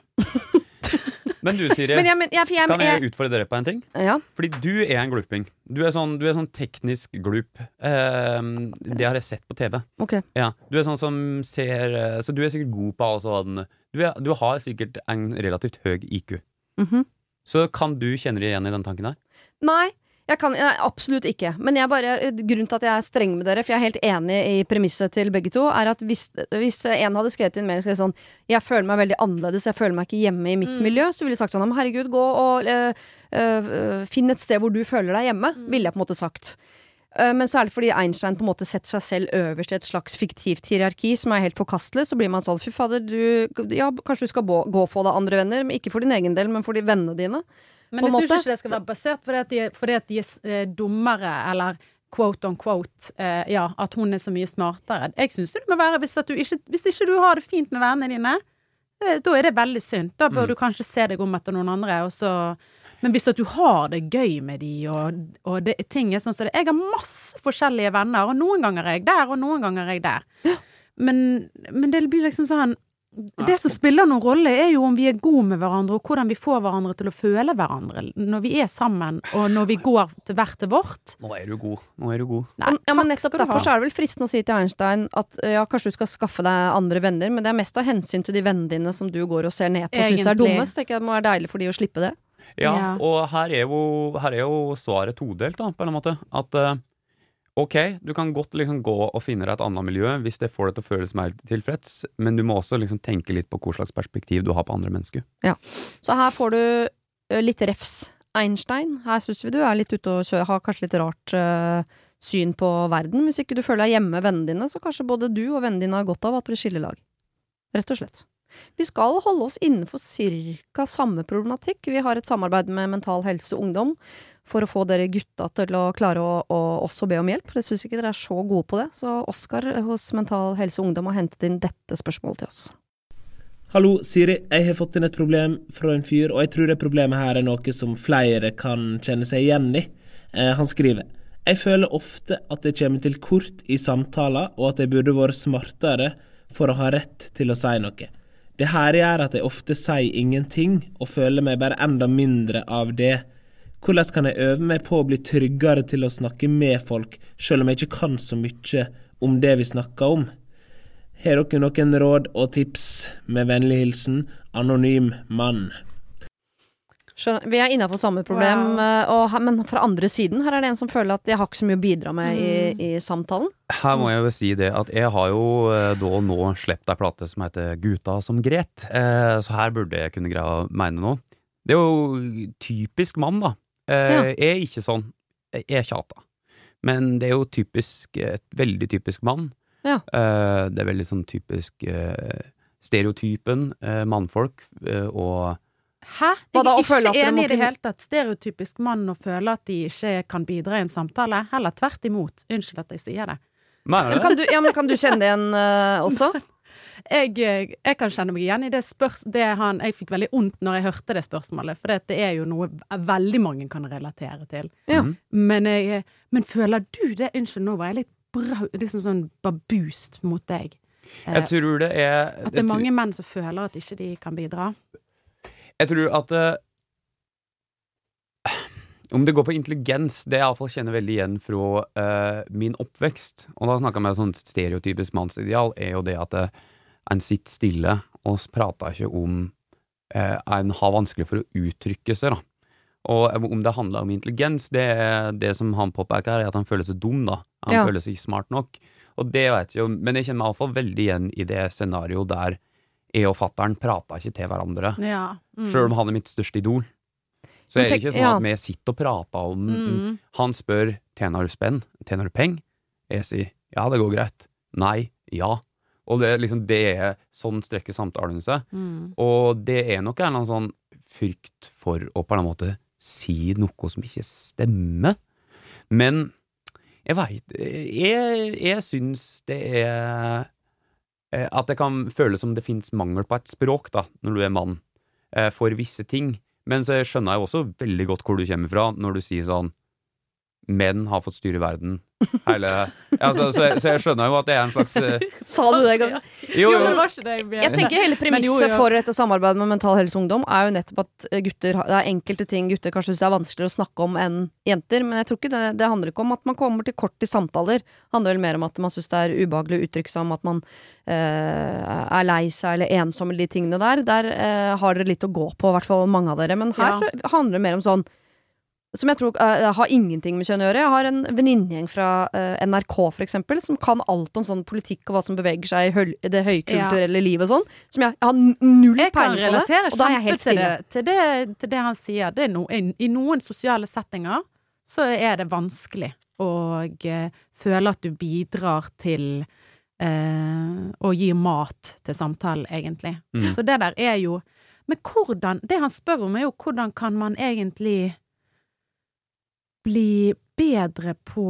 Men du, Siri, men jeg, men, jeg, jeg, kan jeg utfordre dere på en ting? Ja. Fordi du er en gluping. Du er sånn, du er sånn teknisk glup. Eh, det har jeg sett på T V. Okay. Ja, du er sånn som ser, så du er sikkert god på sånn, du, er, du har sikkert en relativt høy I Q. Mm-hmm. Så kan du kjenne deg igjen i den tanken der? Nei. Jeg kan, nei, absolutt ikke. Men jeg bare, grunnen til at jeg er streng med dere, for jeg er helt enig i premisset til begge to, er at hvis, hvis en hadde skrevet inn mer sånn, jeg føler meg veldig annerledes, jeg føler meg ikke hjemme i mitt mm. miljø, så ville jeg sagt sånn, herregud, gå og uh, uh, finn et sted hvor du føler deg hjemme, mm. ville jeg på en måte sagt. Uh, men særlig fordi Einstein på en måte setter seg selv øverst i et slags fiktivt hierarki som er helt forkastelig, så blir man sånn, fy fader, du, ja, kanskje du skal gå og få deg andre venner, men ikke for din egen del, men for de vennene dine. Men jeg synes ikke det skal være basert på det at de, fordi at de er eh, dummere, eller quote on quote, eh, ja, at hun er så mye smartere. Jeg synes det må være, hvis, at du ikke, hvis ikke du har det fint med vennene dine, eh, da er det veldig synd. Da bør mm. du kanskje se deg om etter noen andre, og så... Men hvis at du har det gøy med de, og, og det, ting er sånn som det, jeg har masse forskjellige venner, og noen ganger er jeg der, og noen ganger er jeg der. Men, men det blir liksom sånn, det som spiller noen rolle er jo om vi er gode med hverandre, og hvordan vi får hverandre til å føle hverandre når vi er sammen, og når vi går til hvert til vårt. Nå er du god, nå er du god. Nei, ja, men nettopp derfor så er det vel fristende å si til Einstein at ja, kanskje du skal skaffe deg andre venner, men det er mest av hensyn til de vennene dine som du går og ser ned på og synes er dumme, så tenker jeg det må være deilig for de å slippe det. Ja, ja. Og her er, jo, her er jo svaret todelt da, på en måte, at uh, ok, du kan godt liksom gå og finne deg et annet miljø hvis det får deg til å føles mer tilfreds, men du må også liksom tenke litt på hva slags perspektiv du har på andre mennesker. Ja, så her får du litt refs. Einstein, her synes vi du er litt ute og kjører, har kanskje litt rart uh, syn på verden. Hvis ikke du føler deg hjemme med vennene dine, så kanskje både du og vennene dine har godt av at dere skiller lag. Rett og slett. Vi skal holde oss innenfor cirka samme problematikk. Vi har et samarbeid med Mental Helse Ungdom for å få dere gutta til å klare å, å også be om hjelp. Jeg synes ikke dere er så gode på det, så Oskar hos Mental Helse Ungdom har hentet inn dette spørsmålet til oss. Hallo, Siri. Jeg har fått inn et problem fra en fyr, og jeg tror det problemet her er noe som flere kan kjenne seg igjen i. Eh, han skriver: Jeg føler ofte at jeg kommer til kort i samtaler, og at jeg burde være smartere for å ha rett til å si noe. Det her gjør at jeg ofte sier ingenting, og føler meg bare enda mindre av det. Hvordan kan jeg øve meg på å bli tryggere til å snakke med folk, selv om jeg ikke kan så mye om det vi snakker om? Har dere noen råd og tips? Med vennlig hilsen, anonym mann. Skjønner. Vi er innenfor samme problem, wow. og, men fra andre siden, her er det en som føler at jeg har ikke så mye å bidra med mm. i, i samtalen. Her må jeg jo si det, at jeg har jo da nå slept en plate som heter Gutta som gret, eh, så her burde jeg kunne greie å mene noe. Det er jo typisk mann da. Eh, ja. Jeg er ikke sånn, jeg er tjata. Men det er jo typisk, et veldig typisk mann. Ja. Eh, det er veldig sånn typisk eh, stereotypen eh, mannfolk, eh, og Hæ? Jeg er ikke enig i det hele tatt. Stereotypisk mann å føle at de ikke kan bidra i en samtale. Heller tvert imot. Unnskyld at jeg sier det. Mener det? Kan du, ja, men kan du kjenne det igjen uh, også? jeg, jeg kan kjenne meg igjen i det spørsmålet. Det han, jeg fikk veldig ondt når jeg hørte det spørsmålet, for det er jo noe veldig mange kan relatere til. Ja. Men, jeg, men føler du det? Unnskyld, nå var jeg litt bra, liksom sånn babust mot deg. Jeg tror det er... At det er mange menn som føler at ikke de kan bidra. Jeg tror at uh, om det går på intelligens, det jeg i hvert fall kjenner veldig igjen fra uh, min oppvekst, og da snakker jeg med sånn stereotypisk mannsideal, er jo det at uh, en sitter stille og prater ikke om uh, en har vanskelig for å uttrykke seg da. Og om det handler om intelligens, det er det som han påpeker, er at han føler seg dum da. Han ja. føler seg smart nok. Og det vet jeg jo, men jeg kjenner meg i hvert fall veldig igjen i det scenario der jeg og fatteren prater ikke til hverandre. Ja. Mm. Selv om han er mitt største idol. Så er det ikke sånn at vi sitter og prater om mm. han spør, tjener du spenn? Tjener du peng? Jeg sier, ja, det går greit. Nei, ja. Og det, liksom, det er sånn strekker samtalen seg. Mm. Og det er nok en eller annen sånn frykt for å på en måte si noe som ikke stemmer. Men jeg vet, jeg, jeg synes det er at det kan føles som det finnes mangel på et språk da, når du er mann, for visse ting. Men så skjønner jeg også veldig godt hvor du kommer fra når du sier sånn menn har fått styre verden hele, altså, så, jeg, så jeg skjønner jo at det er en slags uh, Sa du det, Gabriel? jo, jo, det var ikke det jeg mente. Jeg tenker hele premisset jo, jo. for dette samarbeidet med Mental Helse Ungdom er jo nettopp at gutter, det er enkelte ting gutter kanskje synes er vanskeligere å snakke om enn jenter, men jeg tror ikke det, det handler ikke om at man kommer til kort i samtaler, det handler vel mer om at man synes det er ubehagelig å uttrykke seg om at man uh, er lei seg eller ensom eller de tingene der, der uh, har dere litt å gå på, i hvert fall mange av dere, men her Ja. så handler det mer om sånn som jeg tror uh, har ingenting med kjønn å gjøre. Jeg har en venninnegjeng fra uh, N R K for eksempel, som kan alt om sånn politikk og hva som beveger seg i høy, det høykulturelle livet og sånn, som jeg, jeg har n- null Jeg kan peiling på det, relatere og da er jeg helt kjempe til stille. det, til det, til det han sier. Det er no, i, I noen sosiale settinger så er det vanskelig å uh, føle at du bidrar til uh, å gi mat til samtalen, egentlig. Mm. Så det der er jo Men hvordan Det han spør om, er jo hvordan kan man egentlig bli bedre på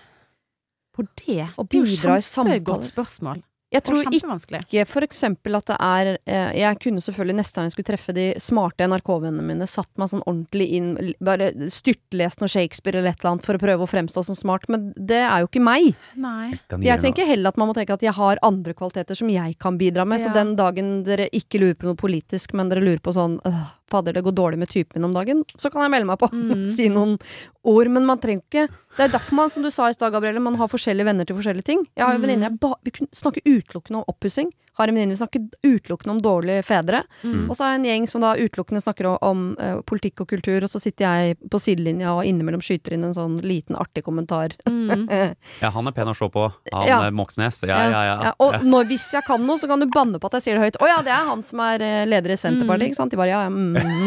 på det? Å Det er jo bidra i kjempegodt samtaler. spørsmål. Jeg Og tror ikke kjempevanskelig. Ikke for eksempel at det er eh, Jeg kunne selvfølgelig neste gang jeg skulle treffe de smarte N R K-vennene mine, satt meg sånn ordentlig inn, l- bare styrtlest noe Shakespeare eller et eller annet for å prøve å fremstå som smart, men det er jo ikke meg. Nei. Kan gjøre Jeg tenker heller at man må tenke at jeg har andre kvaliteter som jeg kan bidra med, så Ja. den dagen dere ikke lurer på noe politisk, men dere lurer på sånn øh, fader, det går dårlig med typen min om dagen, så kan jeg melde meg på og Mm. si noen ord, men man trenger ikke det er derfor man, som du sa i stad, Gabrielle, man har forskjellige venner til forskjellige ting. Jeg har jo Mm. venninner, jeg ba, vi kunne snakke utelukkende om oppussing. Har en venninne vi snakker utelukkende om dårlige fedre. Mm. Og så har jeg en gjeng som da utelukkende snakker om, om eh, politikk og kultur, og så sitter jeg på sidelinja og innimellom skyter inn en sånn liten artig kommentar. Mm. Ja, han er pen å se på, han Ja. er Moxnes. Ja, ja, ja. Ja, og når, hvis jeg kan noe, så kan du banne på at jeg sier det høyt. Å ja, det er han som er eh, leder i Senterpartiet, Mm. ikke sant? De bare, ja, ja,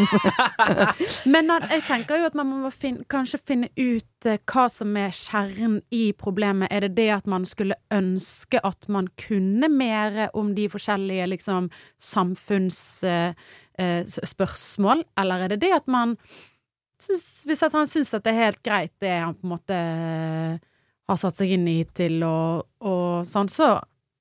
mm. Men at, jeg tenker jo at man må fin, kanskje finne ut eh, hva som er kjernen i problemet. Er det det at man skulle ønske at man kunne mer om de forskjellige liksom, samfunnsspørsmål? Eh, eh, spørsmål? Eller er det det at man synes, hvis at han syns at det er helt greit, det han på en måte eh, har satt seg inn i til og, og sånn, så,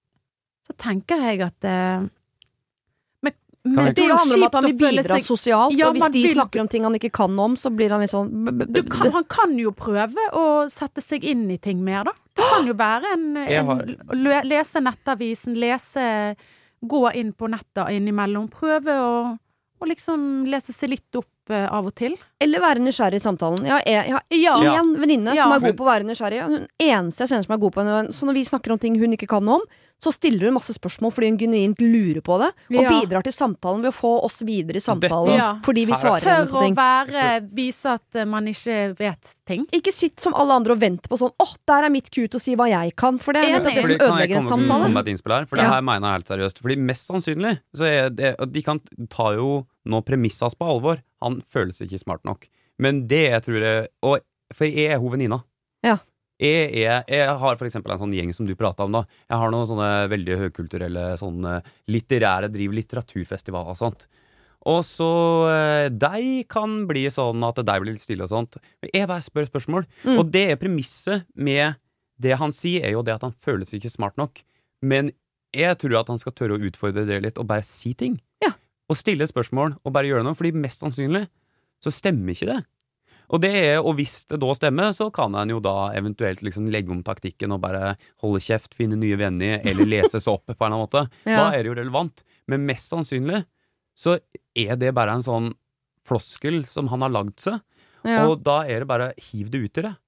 så tenker jeg at eh, men, men Jeg tror det handler om at han vil kjipt å føle bidra seg- sosialt, Ja, og hvis man de vil- snakker om ting han ikke kan om, så blir han litt sånn b- b- Du kan, han kan jo prøve å sette seg inn i ting mer, da. Det kan jo være en, Jeg en har- lø- lese nettavisen, lese Gå inn på nettet innimellom. Prøve å, å liksom lese seg litt opp eh, av og til. Eller være nysgjerrig i samtalen. Jeg har, jeg har Ja. én venninne Ja. som er god Men- på å være nysgjerrig. Hun eneste jeg kjenner som er god på henne. Så når vi snakker om ting hun ikke kan noe om, så stiller hun masse spørsmål fordi hun genuint lurer på det, og Ja. bidrar til samtalen ved å få oss videre i samtalen. Ja. Fordi vi Her- svarer henne Tør på å ting. være Vise at eh, man ikke vet ting. Ikke sitt som alle andre og vent på sånn åh, der er mitt cue til å si hva jeg kan. For det er Enig. nettopp det Fordi, som kan jeg ødelegger en komme, samtale. komme med et innspill her? For Ja. det her mener jeg helt seriøst. Fordi mest sannsynlig så er det og de kan ta jo nå premissas på alvor. Han føles ikke smart nok. Men det jeg tror jeg og, For jeg er hun venninna. Ja. Jeg, er, jeg har for eksempel en sånn gjeng som du pratet om da. Jeg har noen sånne veldig høykulturelle sånne litterære driv litteraturfestival og sånt. Og så eh, de kan bli sånn at de blir litt stille og sånt. Men jeg bare spør spørsmål. Mm. Og det er premisset med det han sier, er jo det at han føles ikke smart nok. Men jeg tror at han skal tørre å utfordre det litt og bare si ting. Ja. Og stille spørsmål og bare gjøre noe. Fordi mest sannsynlig så stemmer ikke det. Og, det er, og hvis det da stemmer, så kan han jo da eventuelt liksom legge om taktikken og bare holde kjeft, finne nye venner, eller lese seg opp på en eller annen måte. Ja. Da er det jo relevant. Men mest sannsynlig så er det bare en sånn floskel som han har lagd seg. Ja. Og da er det bare hiv det ut i det.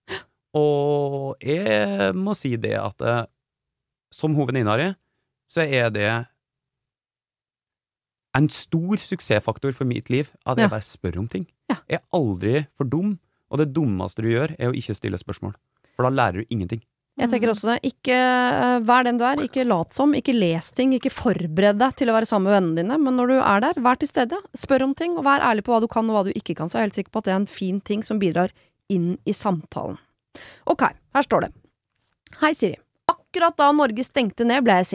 Og jeg må si det at eh, som hovedvenninna di, så er det en stor suksessfaktor for mitt liv at jeg Ja. bare spør om ting. Ja. Jeg er aldri for dum, og det dummeste du gjør er å ikke stille spørsmål. For da lærer du ingenting. Jeg tenker også det. Ikke uh, vær den du er, ikke lat som, ikke les ting, ikke forbered deg til å være sammen med vennene dine, men når du er der, vær til stede, spør om ting, og vær ærlig på hva du kan og hva du ikke kan, så er jeg helt sikker på at det er en fin ting som bidrar inn i samtalen. Ok, her står det. Hei Siri. Akkurat da Norge stengte ned ble jeg singel.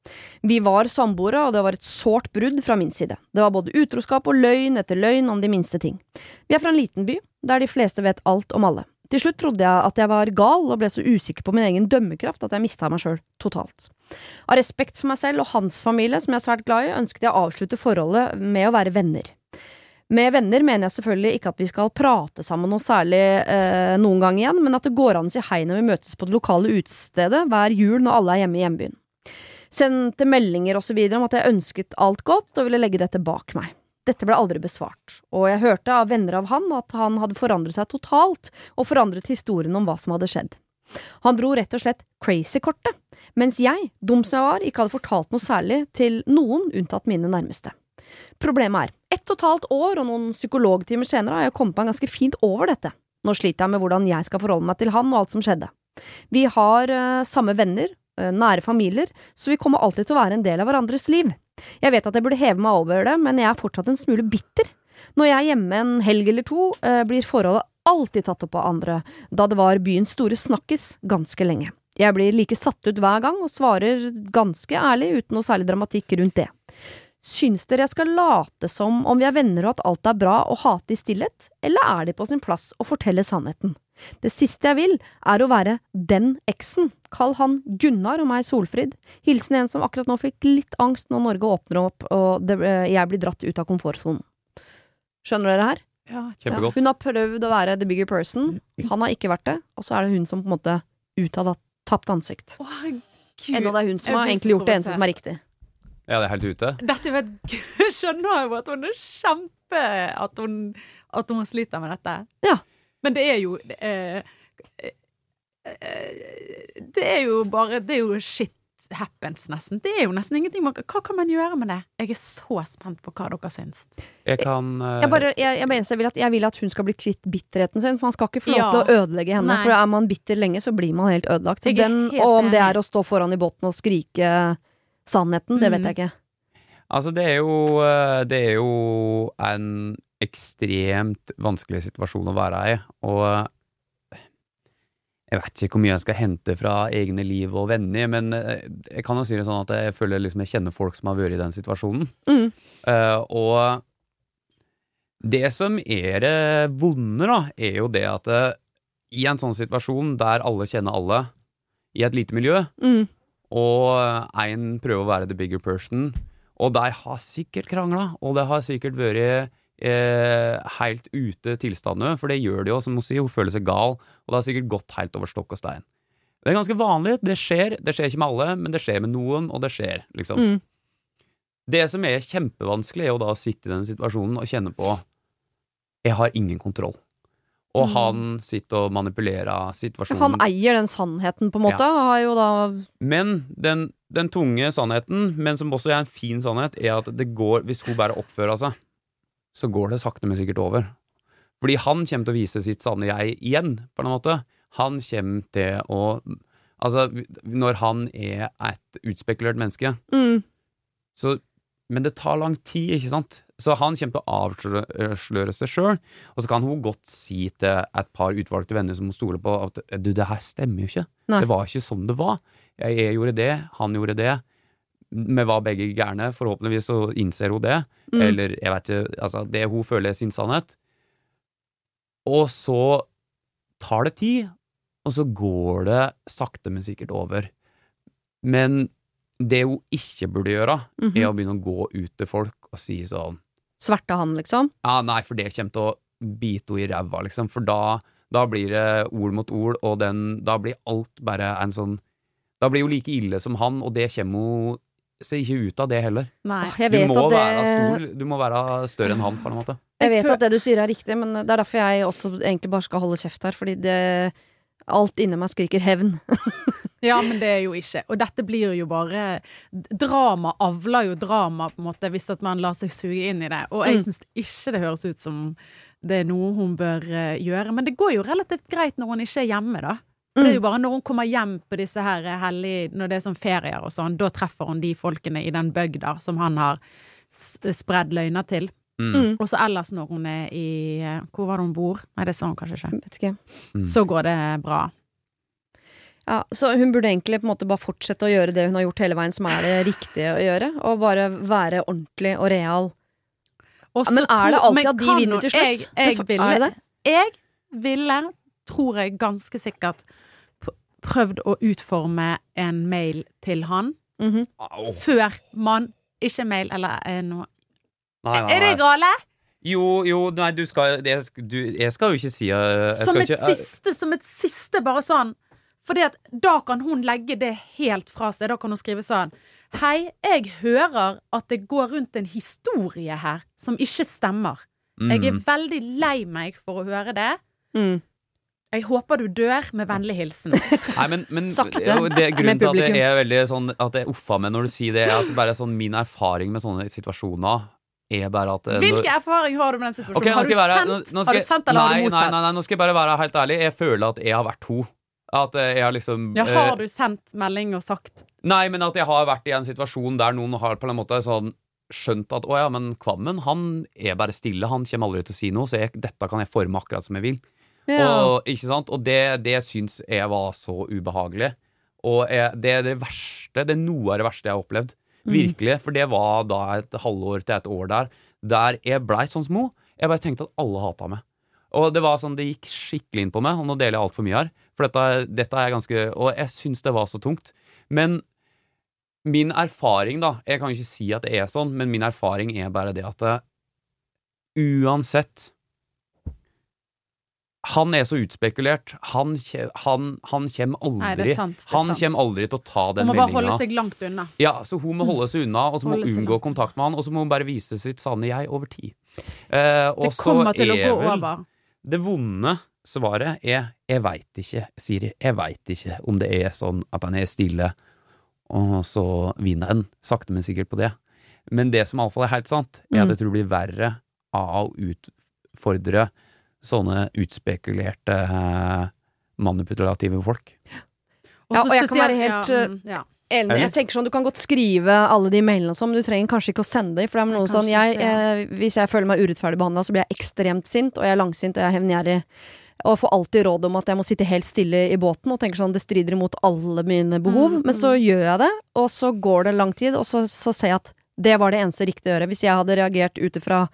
Vi var samboere, og det var et sårt brudd fra min side. Det var både utroskap og løgn etter løgn om de minste ting. Vi er fra en liten by, der de fleste vet alt om alle. Til slutt trodde jeg at jeg var gal, og ble så usikker på min egen dømmekraft at jeg mistet meg selv totalt. Av respekt for meg selv og hans familie, som jeg er svært glad i, ønsket jeg å avslutte forholdet med å være venner. Med venner mener jeg selvfølgelig ikke at vi skal prate sammen noe særlig eh, noen gang igjen, men at det går an å si hei når vi møtes på det lokale utestedet hver jul når alle er hjemme i hjembyen. Sendte meldinger og så videre om at jeg ønsket alt godt og ville legge dette bak meg. Dette ble aldri besvart, og jeg hørte av venner av han at han hadde forandret seg totalt og forandret historien om hva som hadde skjedd. Han dro rett og slett crazy-kortet, mens jeg, dum som jeg var, ikke hadde fortalt noe særlig til noen unntatt mine nærmeste. Problemet er, ett totalt år og noen psykologtimer senere har jeg kommet meg ganske fint over dette. Nå sliter jeg med hvordan jeg skal forholde meg til han og alt som skjedde. Vi har uh, samme venner, uh, nære familier, så vi kommer alltid til å være en del av hverandres liv. Jeg vet at jeg burde heve meg over det, men jeg er fortsatt en smule bitter. Når jeg er hjemme en helg eller to, uh, blir forholdet alltid tatt opp av andre, da det var byens store snakkes ganske lenge. Jeg blir like satt ut hver gang og svarer ganske ærlig uten noe særlig dramatikk rundt det. Syns dere jeg skal late som om vi er venner og at alt er bra og hate i stillhet, eller er det på sin plass å fortelle sannheten? Det siste jeg vil er å være den eksen. Kall han Gunnar og meg Solfrid. Hilsen en som akkurat nå fikk litt angst når Norge åpner opp og det, jeg blir dratt ut av komfortzonen. Skjønner dere her? Ja, Kjempegodt. Ja, hun har prøvd å være the bigger person, han har ikke vært det, og så er det hun som på en måte ut av tapt ansikt. Å, herregud. Enda det er hun som Jeg har blir egentlig så gjort det eneste som er riktig. Ja, det er helt ute. Dette vet jeg skjønner jo at hun er kjempe at hun, at hun sliter med dette. Ja. Men det er jo eh, eh, det er jo bare det er jo shit happens nesten. Det er jo nesten ingenting. Hva kan man gjøre med det? Jeg er så spent på hva dere syns. Jeg kan uh, Jeg, bare, jeg, jeg, mener, jeg, vil at, jeg vil at hun skal bli kvitt bitterheten sin, for han skal ikke få lov Ja. til å ødelegge henne. Nei. For er man bitter lenge, så blir man helt ødelagt. Så Jeg er den, helt og om det enig. er å stå foran i båten og skrike sannheten, det vet jeg ikke. Altså, det er jo eh, Det er jo en ekstremt vanskelig situasjon å være i, og eh, jeg vet ikke hvor mye jeg skal hente fra egne liv og venner, men eh, jeg kan jo si det sånn at jeg føler liksom jeg kjenner folk som har vært i den situasjonen. Mm. Eh, og det som er det vonde da, er jo det at eh, i en sånn situasjon der alle kjenner alle i et lite miljø, Mm. og en prøver å være the bigger person, og de har sikkert kranglet, og det har sikkert vært eh, helt ute tilstande, for det gjør det jo, som hun sier, hun føler seg gal, og det har sikkert gått helt over stokk og stein. Det er ganske vanlig, det skjer, det skjer ikke med alle, men det skjer med noen, og det skjer, liksom. Mm. Det som er kjempevanskelig er jo da å sitte i den situasjonen og kjenne på, jeg har ingen kontroll. Og Mm. han sitter og manipulerer situasjonen. Han eier den sannheten, på en måte. Har jo da Men den, den tunge sannheten, men som også er en fin sannhet, er at det går, hvis hun bare oppfører seg, så går det sakte men sikkert over. Fordi han kommer til å vise sitt sanne jeg igjen, på en måte. Han kommer til å, altså, når han er et utspekulert menneske, mm. så, men det tar lang tid, ikke sant? Så han kommer til å avsløre seg selv, og så kan hun godt si til et par utvalgte venner som hun stoler på, at du, det her stemmer jo ikke. Nei. Det var ikke sånn det var. Jeg, jeg gjorde det, han gjorde det. Vi var begge gærne, forhåpentligvis så innser hun det. Mm. Eller, jeg vet ikke, altså, det hun føler sin sannhet. Og så tar det tid, og så går det sakte men sikkert over. Men det hun ikke burde gjøre, Mhm. er å begynne å gå ut til folk og si sånn, Sverte han, liksom. ja, nei, for det kommer til å bite henne i ræva, liksom, for da, da blir det ord mot ord, og den, da blir alt bare en sånn, da blir hun like ille som han, og det kommer hun seg ikke ut av det heller. Nei. Åh, jeg Du vet må, at det være stor, du må være større enn han, på en måte. Jeg Jeg vet føl- at det du sier er riktig, men det er derfor jeg også egentlig bare skal holde kjeft her, fordi det alt inni meg skriker hevn. Ja, men det er jo ikke. Og dette blir jo bare drama, avler jo drama på en måte, hvis at man lar seg suge inn i det. Og jeg Mm. synes ikke det høres ut som det er noe hun bør eh, gjøre. Men det går jo relativt greit når hun ikke er hjemme, da. For det er jo bare når hun kommer hjem på disse her hellige, når det er sånn ferier og sånn, da treffer hun de folkene i den bygda som han har s- spredd løgner til. Mm. Mm. Og så ellers når hun er i eh, hvor var det hun bor? Nei, det sa hun kanskje ikke. Vet ikke. Mm. Så går det bra. Ja, så hun burde egentlig på en måte bare fortsette å gjøre det hun har gjort hele veien, som er det riktige å gjøre, og bare være ordentlig og real. Ja, men er det alltid at de vinner til slutt? Jeg, jeg, Det- ville, er det det? jeg ville, tror jeg ganske sikkert, p- prøvd å utforme en mail til han, Mhm. Au. før man, ikke mail eller eh, noe. Nei, nei, Er det nei. gale? Jo, jo, nei, du skal det, du, Jeg skal jo ikke si uh, jeg Som skal et ikke, uh, siste, som et siste, bare sånn. Fordi at da kan hun legge det helt fra seg. Da kan hun skrive sånn: Hei, jeg hører at det går rundt en historie her som ikke stemmer. Jeg er mm. veldig lei meg for å høre det. Mm. Jeg håper du dør, med vennlig hilsen. Nei, men, men Sakte, og det, grunnen med til at publikum. det er veldig sånn At jeg uffa med når du sier det, er at bare sånn min erfaring med sånne situasjoner er bare at uh, Hvilke når, erfaring har du med den situasjonen? Ok, nå har, skal du jeg være- sendt, nå- nå skal har du jeg- sendt, eller har nei, du nei, mottatt? nei, nei, nå skal jeg bare være helt ærlig. Jeg føler at jeg har vært to. At uh, jeg har liksom Ja, uh, har du sendt melding og sagt Nei, men at jeg har vært i en situasjon der noen har på en måte sånn skjønt at å ja, men Kvammen, han er bare stille, han kommer aldri til å si noe, så jeg, dette kan jeg forme akkurat som jeg vil. Ja. Og, ikke sant? Og det, det syns jeg var så ubehagelig. Og jeg, det er det verste, det er noe av det verste jeg har opplevd. Virkelig, for det var da et halvår til et år der, der jeg blei sånn små. Jeg bare tenkte at alle hatet meg. Og det var sånn, det gikk skikkelig inn på meg, og nå deler jeg alt for mye her. For dette, dette er ganske, og jeg syns det var så tungt. Men min erfaring da, jeg kan ikke si at det er sånn, men min erfaring er bare det at det, uansett, han er så utspekulert, han, kje- han, han kommer aldri, Nei, det er sant, det er han sant. kommer aldri til å ta den Hun må bare holde meldingen. seg langt unna. Ja, så hun må holde seg unna, og så må Holde hun seg unngå langt. kontakt med han, og så må hun bare vise sitt sanne jeg over tid. Eh, og Det kommer så til å er gå vel over. det vonde svaret er, jeg vet ikke, Siri, jeg vet ikke om det er sånn at han er stille, og så vinner han, sakte men sikkert på det. Men det som i alle fall er helt sant, er at jeg tror det blir verre av å utfordre sånne utspekulerte, eh, manipulative folk. Og Ja, så og jeg kan spesielt- være helt, ja, mm, ja. Enig. Eller? Jeg tenker sånn, Du kan godt skrive alle de mailene og sånn, men du trenger kanskje ikke å sende dem. For det er noe Nei, sånn, kanskje jeg, ikke, ja. eh, Hvis jeg føler meg urettferdig behandla, så blir jeg ekstremt sint, og jeg er langsint og jeg er hevngjerrig. Og får alltid råd om at jeg må sitte helt stille i båten og tenker sånn, det strider imot alle mine behov. Mm, Men så gjør jeg det, og så går det lang tid, og så, så ser jeg at det var det eneste riktige å gjøre. Hvis jeg hadde reagert ut ifra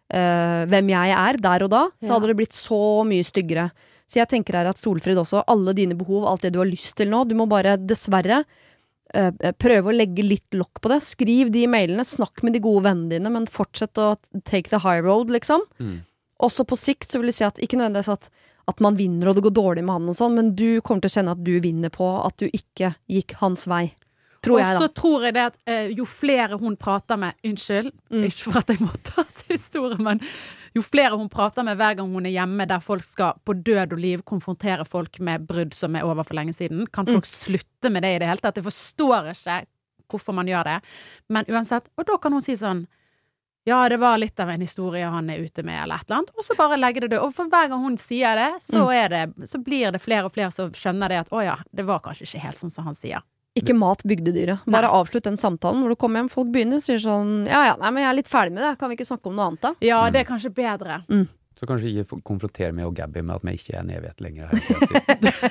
eh, hvem jeg er der og da, så Ja. hadde det blitt så mye styggere. Så jeg tenker her at Solfrid også, alle dine behov, alt det du har lyst til nå, du må bare dessverre eh, prøve å legge litt lokk på det. Skriv de mailene, snakk med de gode vennene dine, men fortsett å take the high road, liksom. Mm. Også på sikt så vil jeg si at ikke nødvendigvis at, at man vinner og det går dårlig med han og sånn, men du kommer til å kjenne at du vinner på at du ikke gikk hans vei. Tror jeg, Og da. så tror jeg det at eh, jo flere hun prater med, unnskyld, Mm. ikke for at jeg må ta historie, men jo flere hun prater med hver gang hun er hjemme der folk skal på død og liv konfrontere folk med brudd som er over for lenge siden, kan folk slutte med det i det hele tatt. Jeg forstår ikke hvorfor man gjør det, men uansett, og da kan hun si sånn, ja, det var litt av en historie han er ute med, eller et eller annet, og så bare legge det død. Og for hver gang hun sier det, så, er det, så blir det flere og flere som skjønner det at, å ja, det var kanskje ikke helt sånn som han sier. Ikke mat bygdedyret. Bare Nei. avslutt den samtalen når du kommer hjem. Folk begynner og sier sånn, ja ja, nei, men jeg er litt ferdig med det. Kan vi ikke snakke om noe annet da? Ja, det er kanskje bedre. Så kanskje ikke konfrontere meg og Gabby med at vi ikke er en evighet lenger her. kan jeg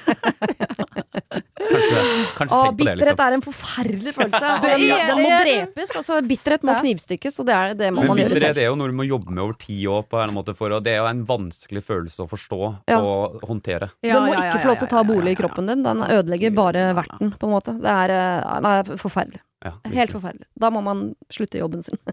si. Kanskje, kanskje Å, tenk på det, bitterhet liksom. er en forferdelig følelse. Og Det den, er den må det. drepes. Altså, bitterhet må knivstikkes, og det, er, det må Men man gjøre bitterhet selv. er jo noe du må jobbe med over tid også, på en måte for, og det er jo en vanskelig følelse å forstå Ja. og håndtere. Den må ikke få lov til å ta bolig i kroppen din. Den ødelegger bare verten, på en måte. Det er, eh, nei, det er forferdelig. Ja, Helt virkelig. forferdelig. Da må man slutte jobben sin.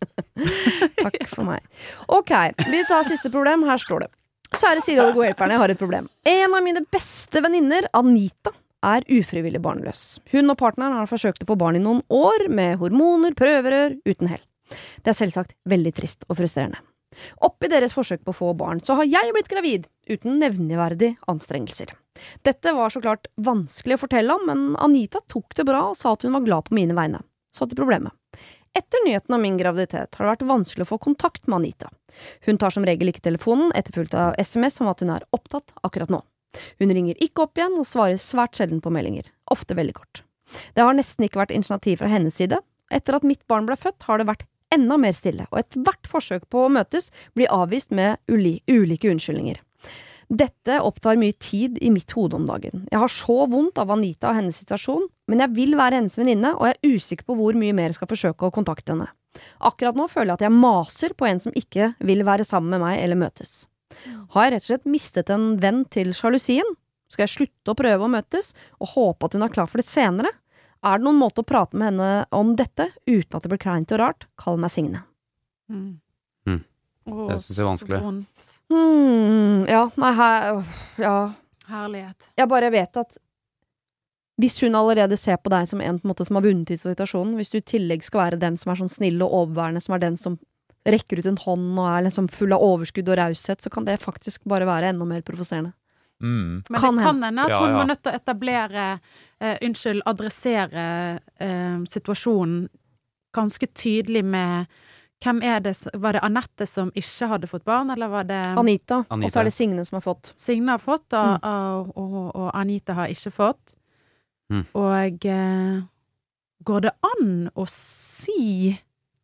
Takk for meg. Ok, vi tar siste problem. Her står det. Kjære Siri og de gode hjelperne, jeg har et problem. En av mine beste venninner, Anita, er ufrivillig barnløs. Hun og partneren har forsøkt å få barn i noen år, med hormoner, prøverør, uten hell. Det er selvsagt veldig trist og frustrerende. Oppi deres forsøk på å få barn, så har jeg blitt gravid, uten nevneverdige anstrengelser. Dette var så klart vanskelig å fortelle om, men Anita tok det bra og sa at hun var glad på mine vegne. Så til problemet. Etter nyheten om min graviditet har det vært vanskelig å få kontakt med Anita. Hun tar som regel ikke telefonen, etterfulgt av sms om at hun er opptatt akkurat nå. Hun ringer ikke opp igjen og svarer svært sjelden på meldinger, ofte veldig kort. Det har nesten ikke vært initiativ fra hennes side. Etter at mitt barn ble født har det vært enda mer stille, og ethvert forsøk på å møtes blir avvist med uli ulike unnskyldninger. Dette opptar mye tid i mitt hode om dagen. Jeg har så vondt av Anita og hennes situasjon, men jeg vil være hennes venninne, og jeg er usikker på hvor mye mer jeg skal forsøke å kontakte henne. Akkurat nå føler jeg at jeg maser på en som ikke vil være sammen med meg eller møtes. Har jeg rett og slett mistet en venn til sjalusien? Skal jeg slutte å prøve å møtes, og håpe at hun er klar for det senere? Er det noen måte å prate med henne om dette, uten at det blir kleint og rart? Kall meg Signe. Mm. Mm. Åh, Det synes jeg er vanskelig. så vondt. Hmm, ja, nei, her, ja. Herlighet. Jeg bare vet at hvis hun allerede ser på deg som en, på en måte, som har vunnet i situasjonen, hvis du i tillegg skal være den som er sånn snill og overværende, som er den som rekker ut en hånd og er liksom full av overskudd og raushet, så kan det faktisk bare være enda mer provoserende. Mm. Men Kan det kan hende at Ja, hun ja. var nødt til å etablere, eh, unnskyld, adressere eh, situasjonen ganske tydelig med hvem er det, s- var det Anette som ikke hadde fått barn, eller var det Anita, og Anita. så er det Signe som har fått. Signe har fått, og, og, og, og Anita har ikke fått. Mm. Og eh, går det an å si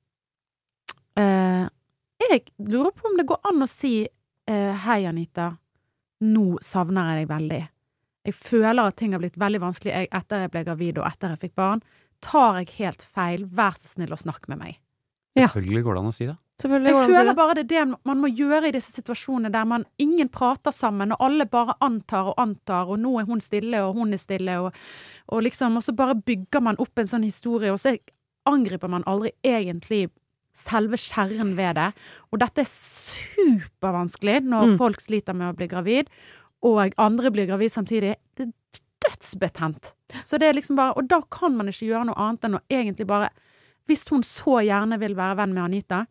eh, Jeg lurer på om det går an å si eh, hei, Anita, nå savner jeg deg veldig. Jeg føler at ting har blitt veldig vanskelig jeg, etter jeg ble gravid og etter jeg fikk barn. Tar jeg helt feil? Vær så snill å snakke med meg. Selvfølgelig går det an å si det. Selvfølgelig Jeg går det an å si føler det. bare det er det man må gjøre i disse situasjonene der man ingen prater sammen, og alle bare antar og antar, og nå er hun stille, og hun er stille, og, og liksom, og så bare bygger man opp en sånn historie, og så angriper man aldri egentlig selve kjernen ved det. Og dette er supervanskelig når Mm. folk sliter med å bli gravid, og andre blir gravid samtidig. Det er dødsbetent. Så det er liksom bare, og da kan man ikke gjøre noe annet enn å egentlig bare, hvis hun så gjerne vil være venn med Anita,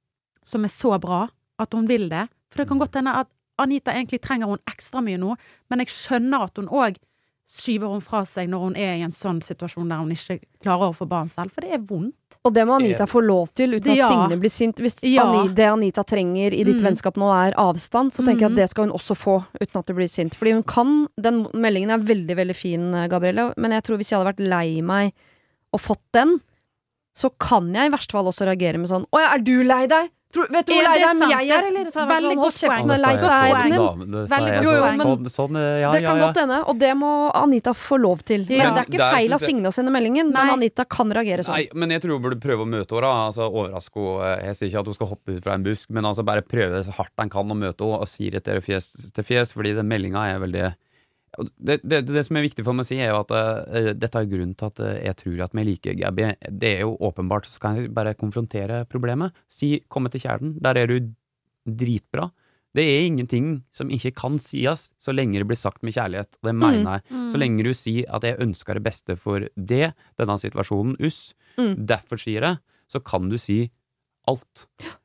som er så bra, at hun vil det, for det kan godt hende at Anita egentlig trenger hun ekstra mye nå, men jeg skjønner at hun også skyver hun fra seg når hun er i en sånn situasjon der hun ikke klarer å få barn selv, for det er vondt. Og det må Anita få lov til, uten at Ja. Signe blir sint. Hvis Ja. Ani, det Anita trenger i ditt Mm. vennskap nå er avstand, så tenker jeg Mm. at det skal hun også få, uten at det blir sint. Fordi hun kan, den meldingen er veldig, veldig fin, Gabrielle, men jeg tror hvis jeg hadde vært lei meg og fått den, så kan jeg i verste fall også reagere med sånn, åja, er du lei deg? Tror, vet du hvor Er lei det deg sant? jeg er, eller? Så jeg var Veldig sånn, hold godt kjeft poeng. med lei Dette er seg, sånn din. dame- dette Veldig er godt sånn- poeng. sånn, sånn, ja, Det ja, kan ja. godt hende, og det må Anita få lov til. Men Ja. det er ikke Der feil synes av jeg- Signe å sende meldingen, Nei. men Anita kan reagere sånn. Nei, men jeg tror hun burde prøve å møte henne, da. Altså, overraske henne. Jeg sier ikke at hun skal hoppe ut fra en busk, men altså bare prøve så hardt han kan å møte henne og si det til fjes til fjes, fordi den meldinga er veldig det, det, det som er viktig for meg å si, er jo at uh, dette er grunnen til at uh, jeg tror at vi liker Gabby. Det er jo åpenbart, så kan jeg bare konfrontere problemet. Si 'komme til kjernen'. Der er du dritbra. Det er ingenting som ikke kan sies, så lenge det blir sagt med kjærlighet. Og det mener jeg. Mm. Så lenge du sier at jeg ønsker det beste for det, denne situasjonen, us, Mm. derfor sier jeg, så kan du si alt.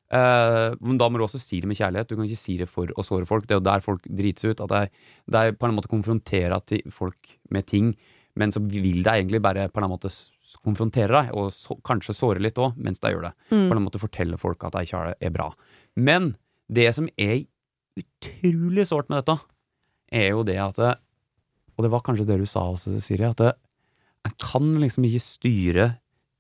Eh, men da må du også si det med kjærlighet. Du kan ikke si det for å såre folk. Det er jo der folk drites ut. At det er, det er på en måte konfrontere til folk med ting, men så vil det egentlig bare på en måte s- konfrontere deg, og så, kanskje såre litt også, mens de gjør det. Mm. På en måte fortelle folk at de ikke har det, er bra. Men det som er utrolig sårt med dette, er jo det at det, og det var kanskje det du sa også, Siri, at det, jeg kan liksom ikke styre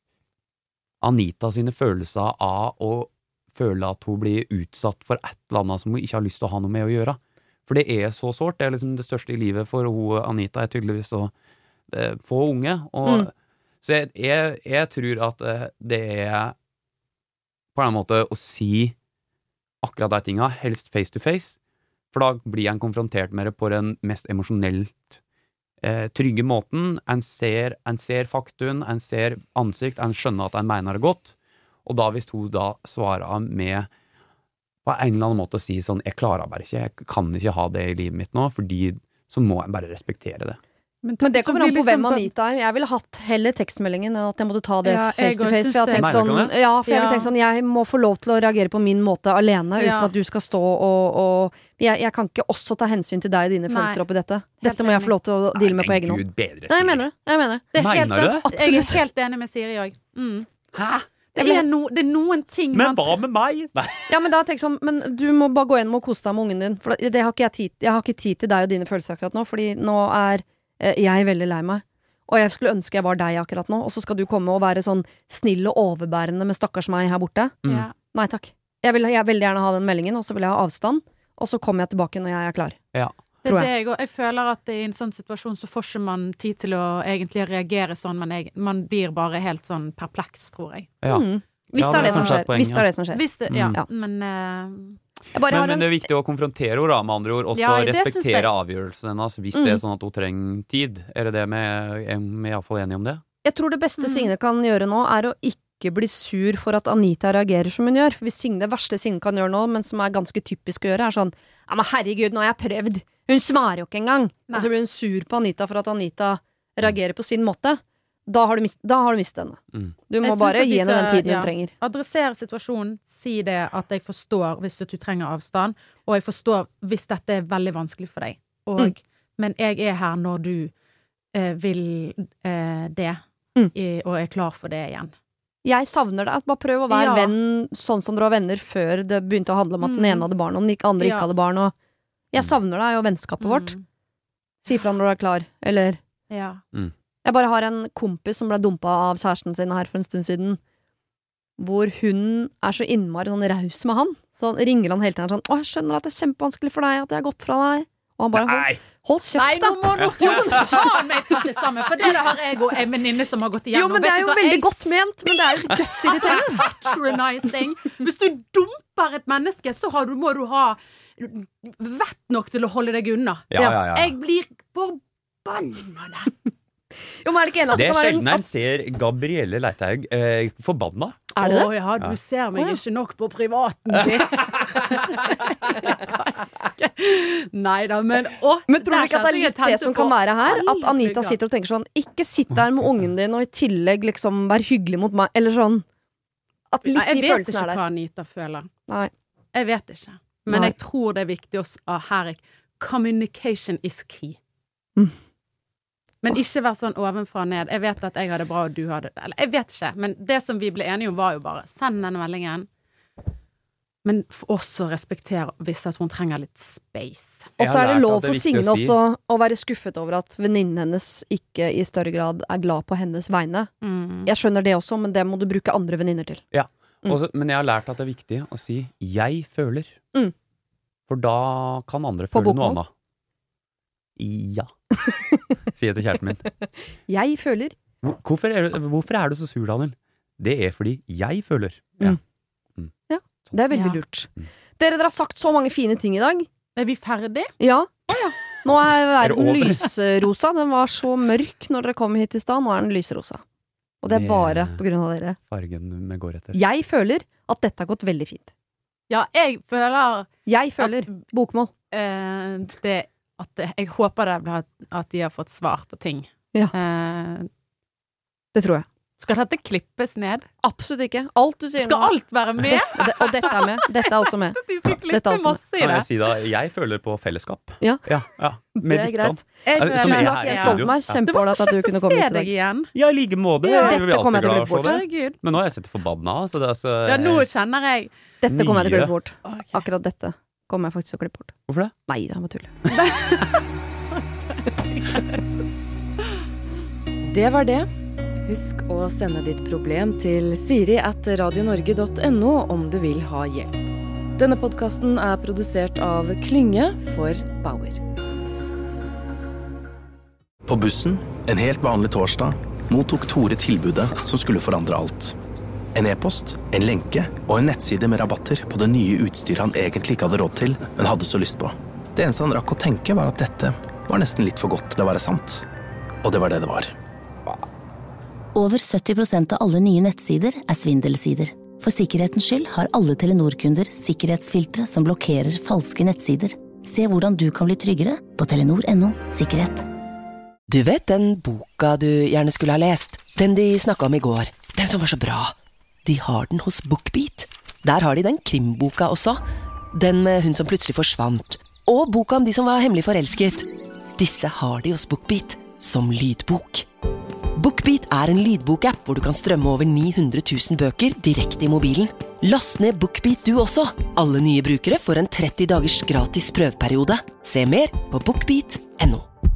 Anita sine følelser av å føle at hun blir utsatt for et eller annet som hun ikke har lyst til å ha noe med å gjøre. For det er så sårt. Det er liksom det største i livet for hun, Anita er tydeligvis å eh, få unge. Og, Mm. Så jeg, jeg, jeg tror at eh, det er på en måte å si akkurat de tinga, helst face to face, for da blir en konfrontert med det på den mest emosjonelt eh, trygge måten. En ser, en ser faktun, en ser ansikt, en skjønner at en mener det godt, og da hvis hun da svarer med på en eller annen måte å si sånn, jeg klarer bare ikke, jeg kan ikke ha det i livet mitt nå, fordi så må jeg bare respektere det. Men det så kommer blir an på liksom hvem ba- Anita er. Jeg ville hatt heller tekstmeldingen enn at jeg måtte ta det Ja, face jeg to også face. syns For jeg har det. tenkt Mener sånn, du ikke ja, for jeg har Ja. tenkt sånn, jeg må få lov til å reagere på min måte alene, uten Ja. at du skal stå og, og jeg, jeg kan ikke også ta hensyn til deg og dine Nei. følelser oppi dette. Helt Dette må jeg enig. få lov til å deale med på egen hånd. Gud, bedre, Nei, jeg Siri. mener det. Jeg mener det. Det er helt Mener du det? sant. Jeg er helt enig med Siri òg. Mm. Hæ? Det, er no, det er noen ting Men man hva med meg? Nei. Ja, men da tenk sånn, men du må bare gå gjennom og kose deg med ungen din. For det, det har ikke jeg tid Jeg har ikke tid til deg og dine følelser akkurat nå, fordi nå er eh, jeg veldig lei meg. Og jeg skulle ønske jeg var deg akkurat nå, og så skal du komme og være sånn snill og overbærende med stakkars meg her borte. Mm. ja. Nei takk. Jeg vil, jeg vil veldig gjerne ha den meldingen, og så vil jeg ha avstand. og så kommer jeg tilbake når jeg er klar. Ja. Det tror er jeg. det jeg, og jeg føler at i en sånn situasjon så får ikke man tid til å egentlig reagere sånn, men jeg, man blir bare helt sånn perpleks, tror jeg. Ja. Mm. Hvis Ja, det er det det er som kanskje skjer. et poeng, Hvis det ja. er det som skjer. Hvis det, ja, Ja. men eh, Jeg bare Men, har men en det er viktig å konfrontere henne da, med andre ord. Også Ja, det synes respektere jeg. avgjørelsen hennes hvis Mm. det er sånn at hun trenger tid. Er det det med, er vi i hvert fall enige om det? Jeg tror det beste Mm. Signe kan gjøre nå, er å ikke bli sur for at Anita reagerer som hun gjør. For hvis Signe, det verste Signe kan gjøre nå, men som er ganske typisk å gjøre, er sånn ja, men herregud, nå har jeg prøvd. Hun svarer jo ikke engang. Nei. Og så blir hun sur på Anita for at Anita reagerer på sin måte. Da har du, mist, da har du mistet henne. Mm. Du må Jeg synes bare at gi henne den disse- tiden ja. hun trenger. adressere situasjonen, si det at jeg forstår hvis du trenger avstand, og jeg forstår hvis dette er veldig vanskelig for deg. Og, Mm. Men jeg er her når du eh, vil eh, det, Mm. i, og er klar for det igjen. Jeg savner det. Bare prøv å være Ja. venn sånn som dere var venner før det begynte å handle om at den Mm. ene hadde barn og den ikke- andre Ja. ikke hadde barn. Og jeg savner deg og vennskapet vårt. Mm. Si fra når du er klar. Eller Ja. jeg bare har en kompis som ble dumpa av kjæresten sin her for en stund siden. Hvor hun er så innmari sånn raus med han. Så ringer han hele tiden sånn 'Å, jeg skjønner at det er kjempevanskelig for deg at jeg har gått fra deg.' Og han bare 'Hold, Nei! hold Nei, kjeft, nå da'. må du faen meg ta det sammen, for det der har jeg og en venninne som har gått igjennom. Jo, men det er Vet jo du hva, veldig jeg godt ment, men det er jo dødsirriterende. patronizing. Hvis du dumper et menneske, så har du, må du ha vett nok til å holde deg unna. Ja, ja, ja. Jeg blir forbanna. Jo, men er det ikke enig at Det det er kan være sjelden en, en ser Gabrielle Leithaug eh, forbanna. Er det det? Å ja, du ser meg Å, ja. ikke nok på privaten ditt. Ganske. Neida, men å, Men tror du der ikke at det er kjente jeg litt det tente som på kan være her? At alle Anita plugger. sitter og tenker sånn 'Ikke sitt der med ungen din og i tillegg liksom vær hyggelig mot meg', eller sånn. At litt Nei, jeg de vet følelsene ikke er der. hva Anita føler. Nei. Jeg vet ikke. Men Nei. jeg tror det er viktig å s- ah, her er communication is key. Mm. Men ikke vær sånn ovenfra og ned. Jeg vet at jeg har det bra, og du har det Eller jeg vet ikke, men det som vi ble enige om, var jo bare send denne meldingen. Men f- også respektere hvis at hun trenger litt space. Og Jeg så har er det lært lov at det for er viktig Signe å si. også å være skuffet over at venninnen hennes ikke i større grad er glad på hennes vegne. Mm. Jeg skjønner det også, men det må du bruke andre venninner til. Ja. Mm. Også, men jeg har lært at det er viktig å si 'jeg føler'. Mm. For da kan andre På føle noe bokmål? annet. Ja. Sier jeg til kjæresten min. Jeg føler. Hvor- Hvorfor er, du, hvorfor er du så sur, Daniel? Det er fordi jeg føler. Ja. Mm. Mm. Ja, det er veldig Ja. lurt. Mm. Dere, dere har sagt så mange fine ting i dag. Er vi ferdig? Ja. Nå er Er det verden over? lyserosa. Den var så mørk når dere kom hit i stad. Nå er den lyserosa. Og det er Det- bare på grunn av dere. Fargen vi går etter. Jeg føler at dette har gått veldig fint. Ja, jeg føler Jeg føler. at, Bokmål. eh, det, at det, jeg håper det blir at, at de har fått svar på ting. Ja. Eh, Det tror jeg. skal dette klippes ned? Absolutt ikke. Alt du sier Skal nå. alt være med? Det, og dette er med. Dette er også med. De skal Dette klippe er også- masse i Kan det. jeg si da, jeg føler på fellesskap. Ja. Ja, ja. Med Det er Viktan. greit. Jeg Altså, som føler- er Tusen takk, her i jeg er studio. stolt av meg. Ja. Det var Kjempeålreit så at du kjekt kunne å komme se hit i deg dag. igjen. Ja, i like måte. Ja, Jeg blir dette kommer jeg alltid til å glad klippe for bort. det. Herregud. Men nå har jeg sett det forbanna. Så det er så, Ja, nå kjenner jeg Dette kommer jeg til å Mye. klippe bort. Ok. Akkurat dette kommer jeg faktisk til å klippe bort. Hvorfor det? Nei, det er bare tull. Det var det. Husk å sende ditt problem til siri at radionorge punktum no om du vil ha hjelp. Denne podkasten er produsert av Klynge for Bauer. På bussen, en helt vanlig torsdag, mottok Tore tilbudet som skulle forandre alt. En e-post, en lenke og en nettside med rabatter på det nye utstyret han egentlig ikke hadde råd til, men hadde så lyst på. Det eneste han rakk å tenke var at dette var nesten litt for godt til å være sant. Og det var det det var. Over sytti prosent av alle nye nettsider er svindelsider. For sikkerhetens skyld har alle Telenor-kunder sikkerhetsfiltre som blokkerer falske nettsider. Se hvordan du kan bli tryggere på telenor punktum no sikkerhet. Du vet den boka du gjerne skulle ha lest? Den de snakket om i går. Den som var så bra. De har den hos BookBeat. Der har de den krimboka også. Den med hun som plutselig forsvant. Og boka om de som var hemmelig forelsket. Disse har de hos BookBeat som lydbok. BookBeat er en lydbokapp hvor du kan strømme over ni hundre tusen bøker direkte i mobilen. Last ned BookBeat du også. Alle nye brukere får en tretti dagers gratis prøveperiode. Se mer på bookbeat punktum no.